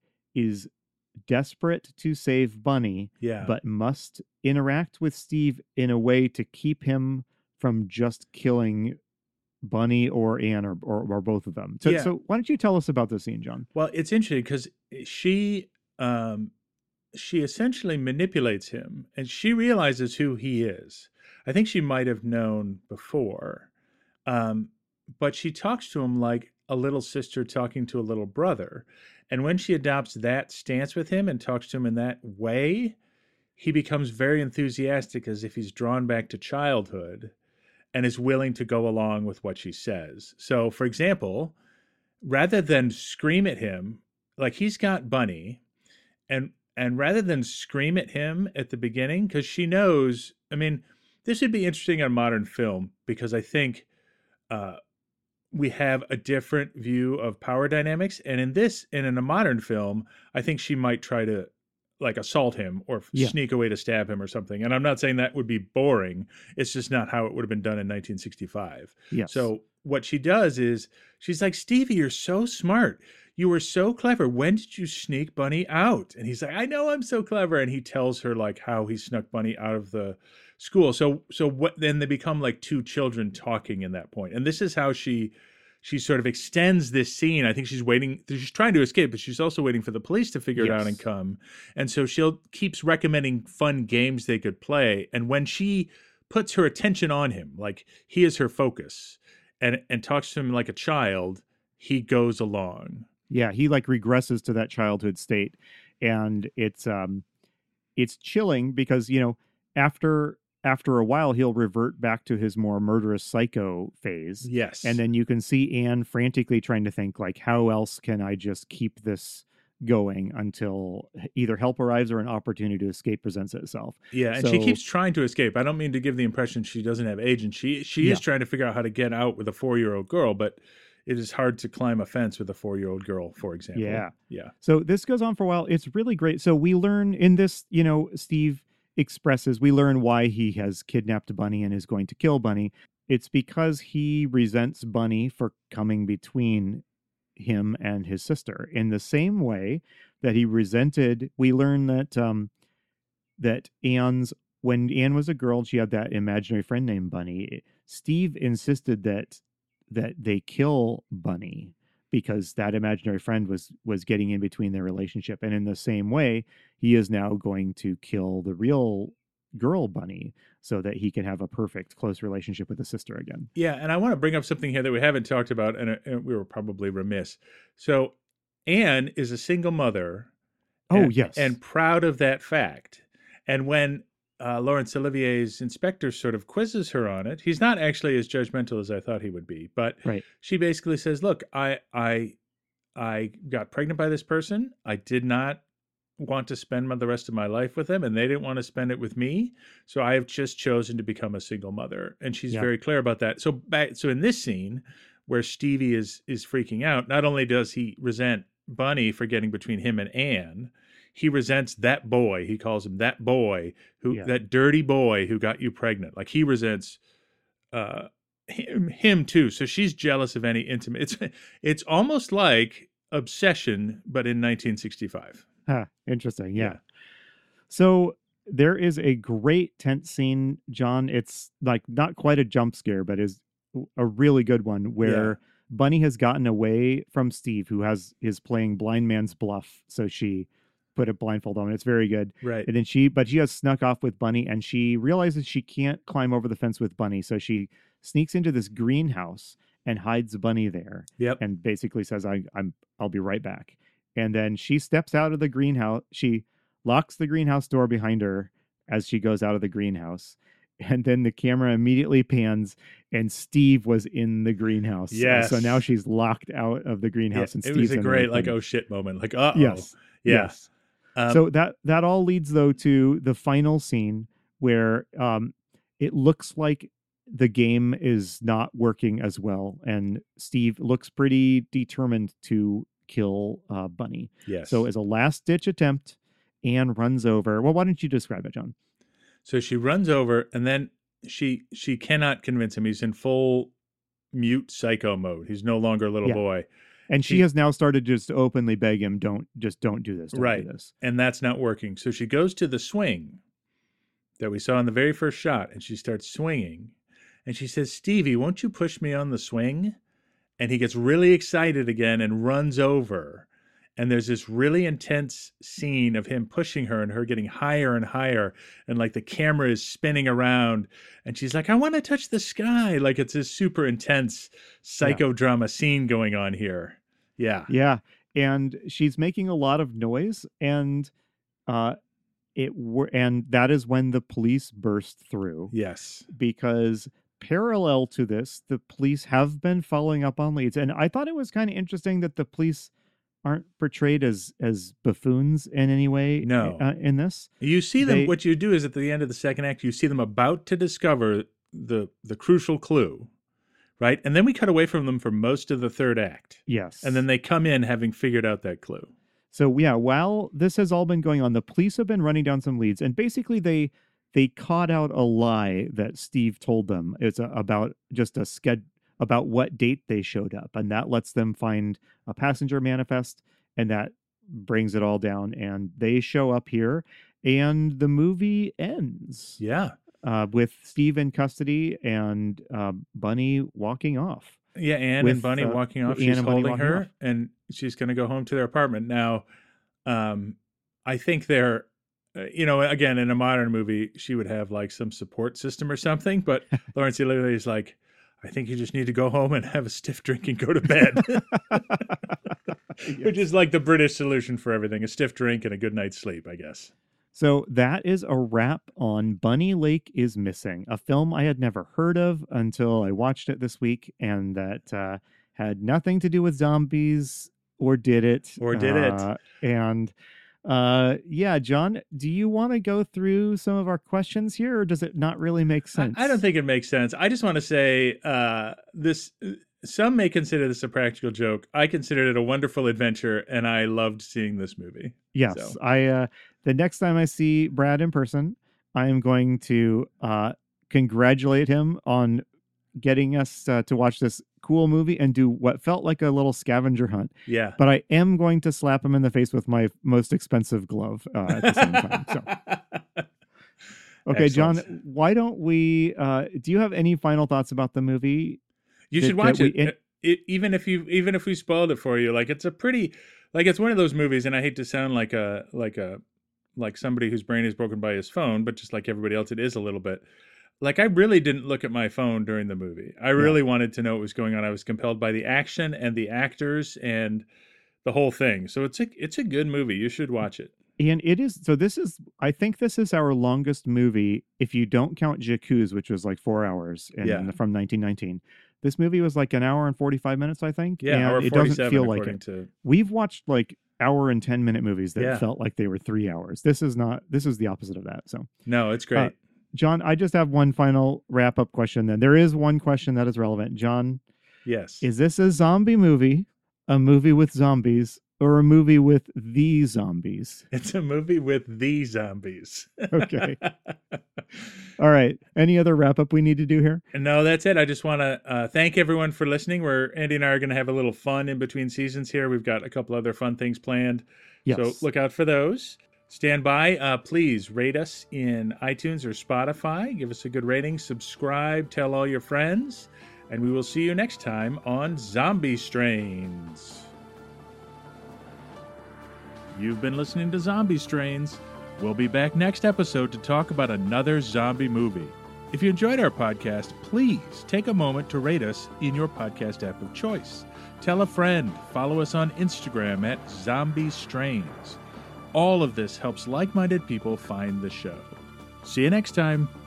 is desperate to save Bunny, Yeah. but must interact with Steve in a way to keep him from just killing Bunny or Anne or, or, or both of them. So, Yeah. so why don't you tell us about this scene, John? Well, it's interesting because she um, she essentially manipulates him, and she realizes who he is. I think she might have known before, um, but she talks to him like a little sister talking to a little brother. And when she adopts that stance with him and talks to him in that way, he becomes very enthusiastic, as if he's drawn back to childhood and is willing to go along with what she says. So, for example, rather than scream at him, like he's got Bunny, and and rather than scream at him at the beginning, because she knows, I mean, this would be interesting on modern film, because I think uh, we have a different view of power dynamics. And in this, and in a modern film, I think she might try to like assault him or Yeah. sneak away to stab him or something. And I'm not saying that would be boring. It's just not how it would have been done in nineteen sixty-five. Yes. So what she does is she's like, Stevie, you're so smart. You were so clever. When did you sneak Bunny out? And he's like, I know I'm so clever. And he tells her like how he snuck Bunny out of the school. So, so what, then they become like two children talking in that point. And this is how she, she sort of extends this scene. I think she's waiting, she's trying to escape, but she's also waiting for the police to figure it out Yes. and come. And so she'll keeps recommending fun games they could play. And when she puts her attention on him, like he is her focus, and, and talks to him like a child, he goes along. Yeah, he like regresses to that childhood state, and it's um it's chilling because, you know, after after a while he'll revert back to his more murderous psycho phase. Yes. And then you can see Anne frantically trying to think like, how else can I just keep this going until either help arrives or an opportunity to escape presents itself. Yeah, and she So- keeps trying to escape. I don't mean to give the impression she doesn't have agents. She she is Yeah. trying to figure out how to get out with a four-year-old girl, but it is hard to climb a fence with a four-year-old girl, for example. Yeah. Yeah. So this goes on for a while. It's really great. So we learn in this, you know, Steve expresses, we learn why he has kidnapped Bunny and is going to kill Bunny. It's because he resents Bunny for coming between him and his sister. In the same way that he resented, we learn that um that Anne's, when Anne was a girl, she had that imaginary friend named Bunny. Steve insisted that that they kill Bunny because that imaginary friend was was getting in between their relationship. And in the same way, he is now going to kill the real girl Bunny so that he can have a perfect close relationship with his sister again. Yeah, and I want to bring up something here that we haven't talked about, and, uh, and we were probably remiss. So Anne is a single mother. Oh, and, yes. And proud of that fact. And when uh, Laurence Olivier's inspector sort of quizzes her on it, he's not actually as judgmental as I thought he would be. But Right. she basically says, look, I, I, I got pregnant by this person. I did not want to spend my, the rest of my life with them, and they didn't want to spend it with me. So I have just chosen to become a single mother. And she's Yeah. very clear about that. So back, so in this scene where Stevie is is freaking out, not only does he resent Bunny for getting between him and Anne, he resents that boy. He calls him that boy who, Yeah. that dirty boy who got you pregnant. Like he resents uh, him, him too. So she's jealous of any intimate. It's it's almost like Obsession, but in nineteen sixty-five. Huh, interesting. Yeah. Yeah. So there is a great tense scene, John. It's like not quite a jump scare, but is a really good one where Yeah. Bunny has gotten away from Steve, who has is playing blind man's bluff. So she put a blindfold on. It's very good. Right. And then she, but she has snuck off with Bunny, and she realizes she can't climb over the fence with Bunny. So she sneaks into this greenhouse and hides Bunny there. Yep. And basically says, I, I'm, I'll be right back. And then she steps out of the greenhouse. She locks the greenhouse door behind her as she goes out of the greenhouse. And then the camera immediately pans, and Steve was in the greenhouse. Yes. So now she's locked out of the Yeah, greenhouse, and it Steve's was a in great the like thing. oh shit moment. Like uh oh. Yes. Yeah. Yes. Um, So that that all leads though to the final scene where um, it looks like the game is not working as well, and Steve looks pretty determined to kill uh, Bunny. Yes. So as a last ditch attempt, Anne runs over. Well, why don't you describe it, John? So she runs over, and then she she cannot convince him. He's in full mute psycho mode. He's no longer a little Yeah. boy. And she He- has now started to just openly beg him, don't just don't do this. Don't Right. do this. And that's not working. So she goes to the swing that we saw in the very first shot, and she starts swinging. And she says, Stevie, won't you push me on the swing? And he gets really excited again and runs over. And there's this really intense scene of him pushing her and her getting higher and higher. And like the camera is spinning around. And she's like, I want to touch the sky. Like it's this super intense psychodrama scene going on here. Yeah. Yeah. And she's making a lot of noise, and uh it were and that is when the police burst through, Yes. because parallel to this, the police have been following up on leads. And I thought it was kind of interesting that the police aren't portrayed as as buffoons in any way. No. uh, in this. You see them, They- what you do is at the end of the second act, you see them about to discover the the crucial clue, right? And then we cut away from them for most of the third act. Yes. And then they come in having figured out that clue. So yeah, while this has all been going on, the police have been running down some leads, and basically they they caught out a lie that Steve told them. It's a, about just a sched about what date they showed up, and that lets them find a passenger manifest, and that brings it all down. And they show up here, and the movie ends Yeah. uh, with Steve in custody and uh, Bunny walking off. Yeah, Anne With, and Bunny uh, walking off. Anne She's and Bunny holding walking her, off. and she's going to go home to their apartment. Now, um, I think they're, uh, you know, again, in a modern movie, she would have like some support system or something. But Lawrence Olivier is like, I think you just need to go home and have a stiff drink and go to bed. Which is like the British solution for everything, a stiff drink and a good night's sleep, I guess. So that is a wrap on Bunny Lake is Missing, a film I had never heard of until I watched it this week, and that uh, had nothing to do with zombies, or did it? Or did it. Uh, and uh, yeah, John, do you want to go through some of our questions here, or does it not really make sense? I, I don't think it makes sense. I just want to say uh, this. Some may consider this a practical joke. I considered it a wonderful adventure, and I loved seeing this movie. Yes, So. I. Uh, the next time I see Brad in person, I am going to uh, congratulate him on getting us uh, to watch this cool movie and do what felt like a little scavenger hunt. Yeah. But I am going to slap him in the face with my most expensive glove uh, at the same time. So. Okay, John, Excellent. why don't we? Uh, do you have any final thoughts about the movie? You that- should watch that we it. in- it. Even if you, even if we spoiled it for you, like it's a pretty, like it's one of those movies. And I hate to sound like a, like a, like somebody whose brain is broken by his phone, but just like everybody else, it is a little bit. Like I really didn't look at my phone during the movie. I really wanted to know what was going on. I was compelled by the action and the actors and the whole thing. So it's a, it's a good movie. You should watch it. And it is, so this is, I think this is our longest movie, if you don't count J'accuse, which was like four hours in, Yeah. from nineteen nineteen. This movie was like an hour and forty-five minutes, I think. Yeah. and Hour it doesn't forty-seven, feel like according it. to, We've watched like hour and ten minute movies that Yeah. felt like they were three hours. This is not, this is the opposite of that. So, no, it's great. Uh, John, I just have one final wrap up question then. There is one question that is relevant. John, yes. is this a zombie movie, a movie with zombies, or a movie with the zombies? It's a movie with the zombies. Okay. All right. Any other wrap up we need to do here? No, that's it. I just want to uh, thank everyone for listening. We're Andy and I are going to have a little fun in between seasons here. We've got a couple other fun things planned. Yes. So look out for those. Stand by. Uh, please rate us in iTunes or Spotify. Give us a good rating. Subscribe. Tell all your friends. And we will see you next time on Zombie Strains. You've been listening to Zombie Strains. We'll be back next episode to talk about another zombie movie. If you enjoyed our podcast, please take a moment to rate us in your podcast app of choice. Tell a friend. Follow us on Instagram at Zombie Strains. All of this helps like-minded people find the show. See you next time.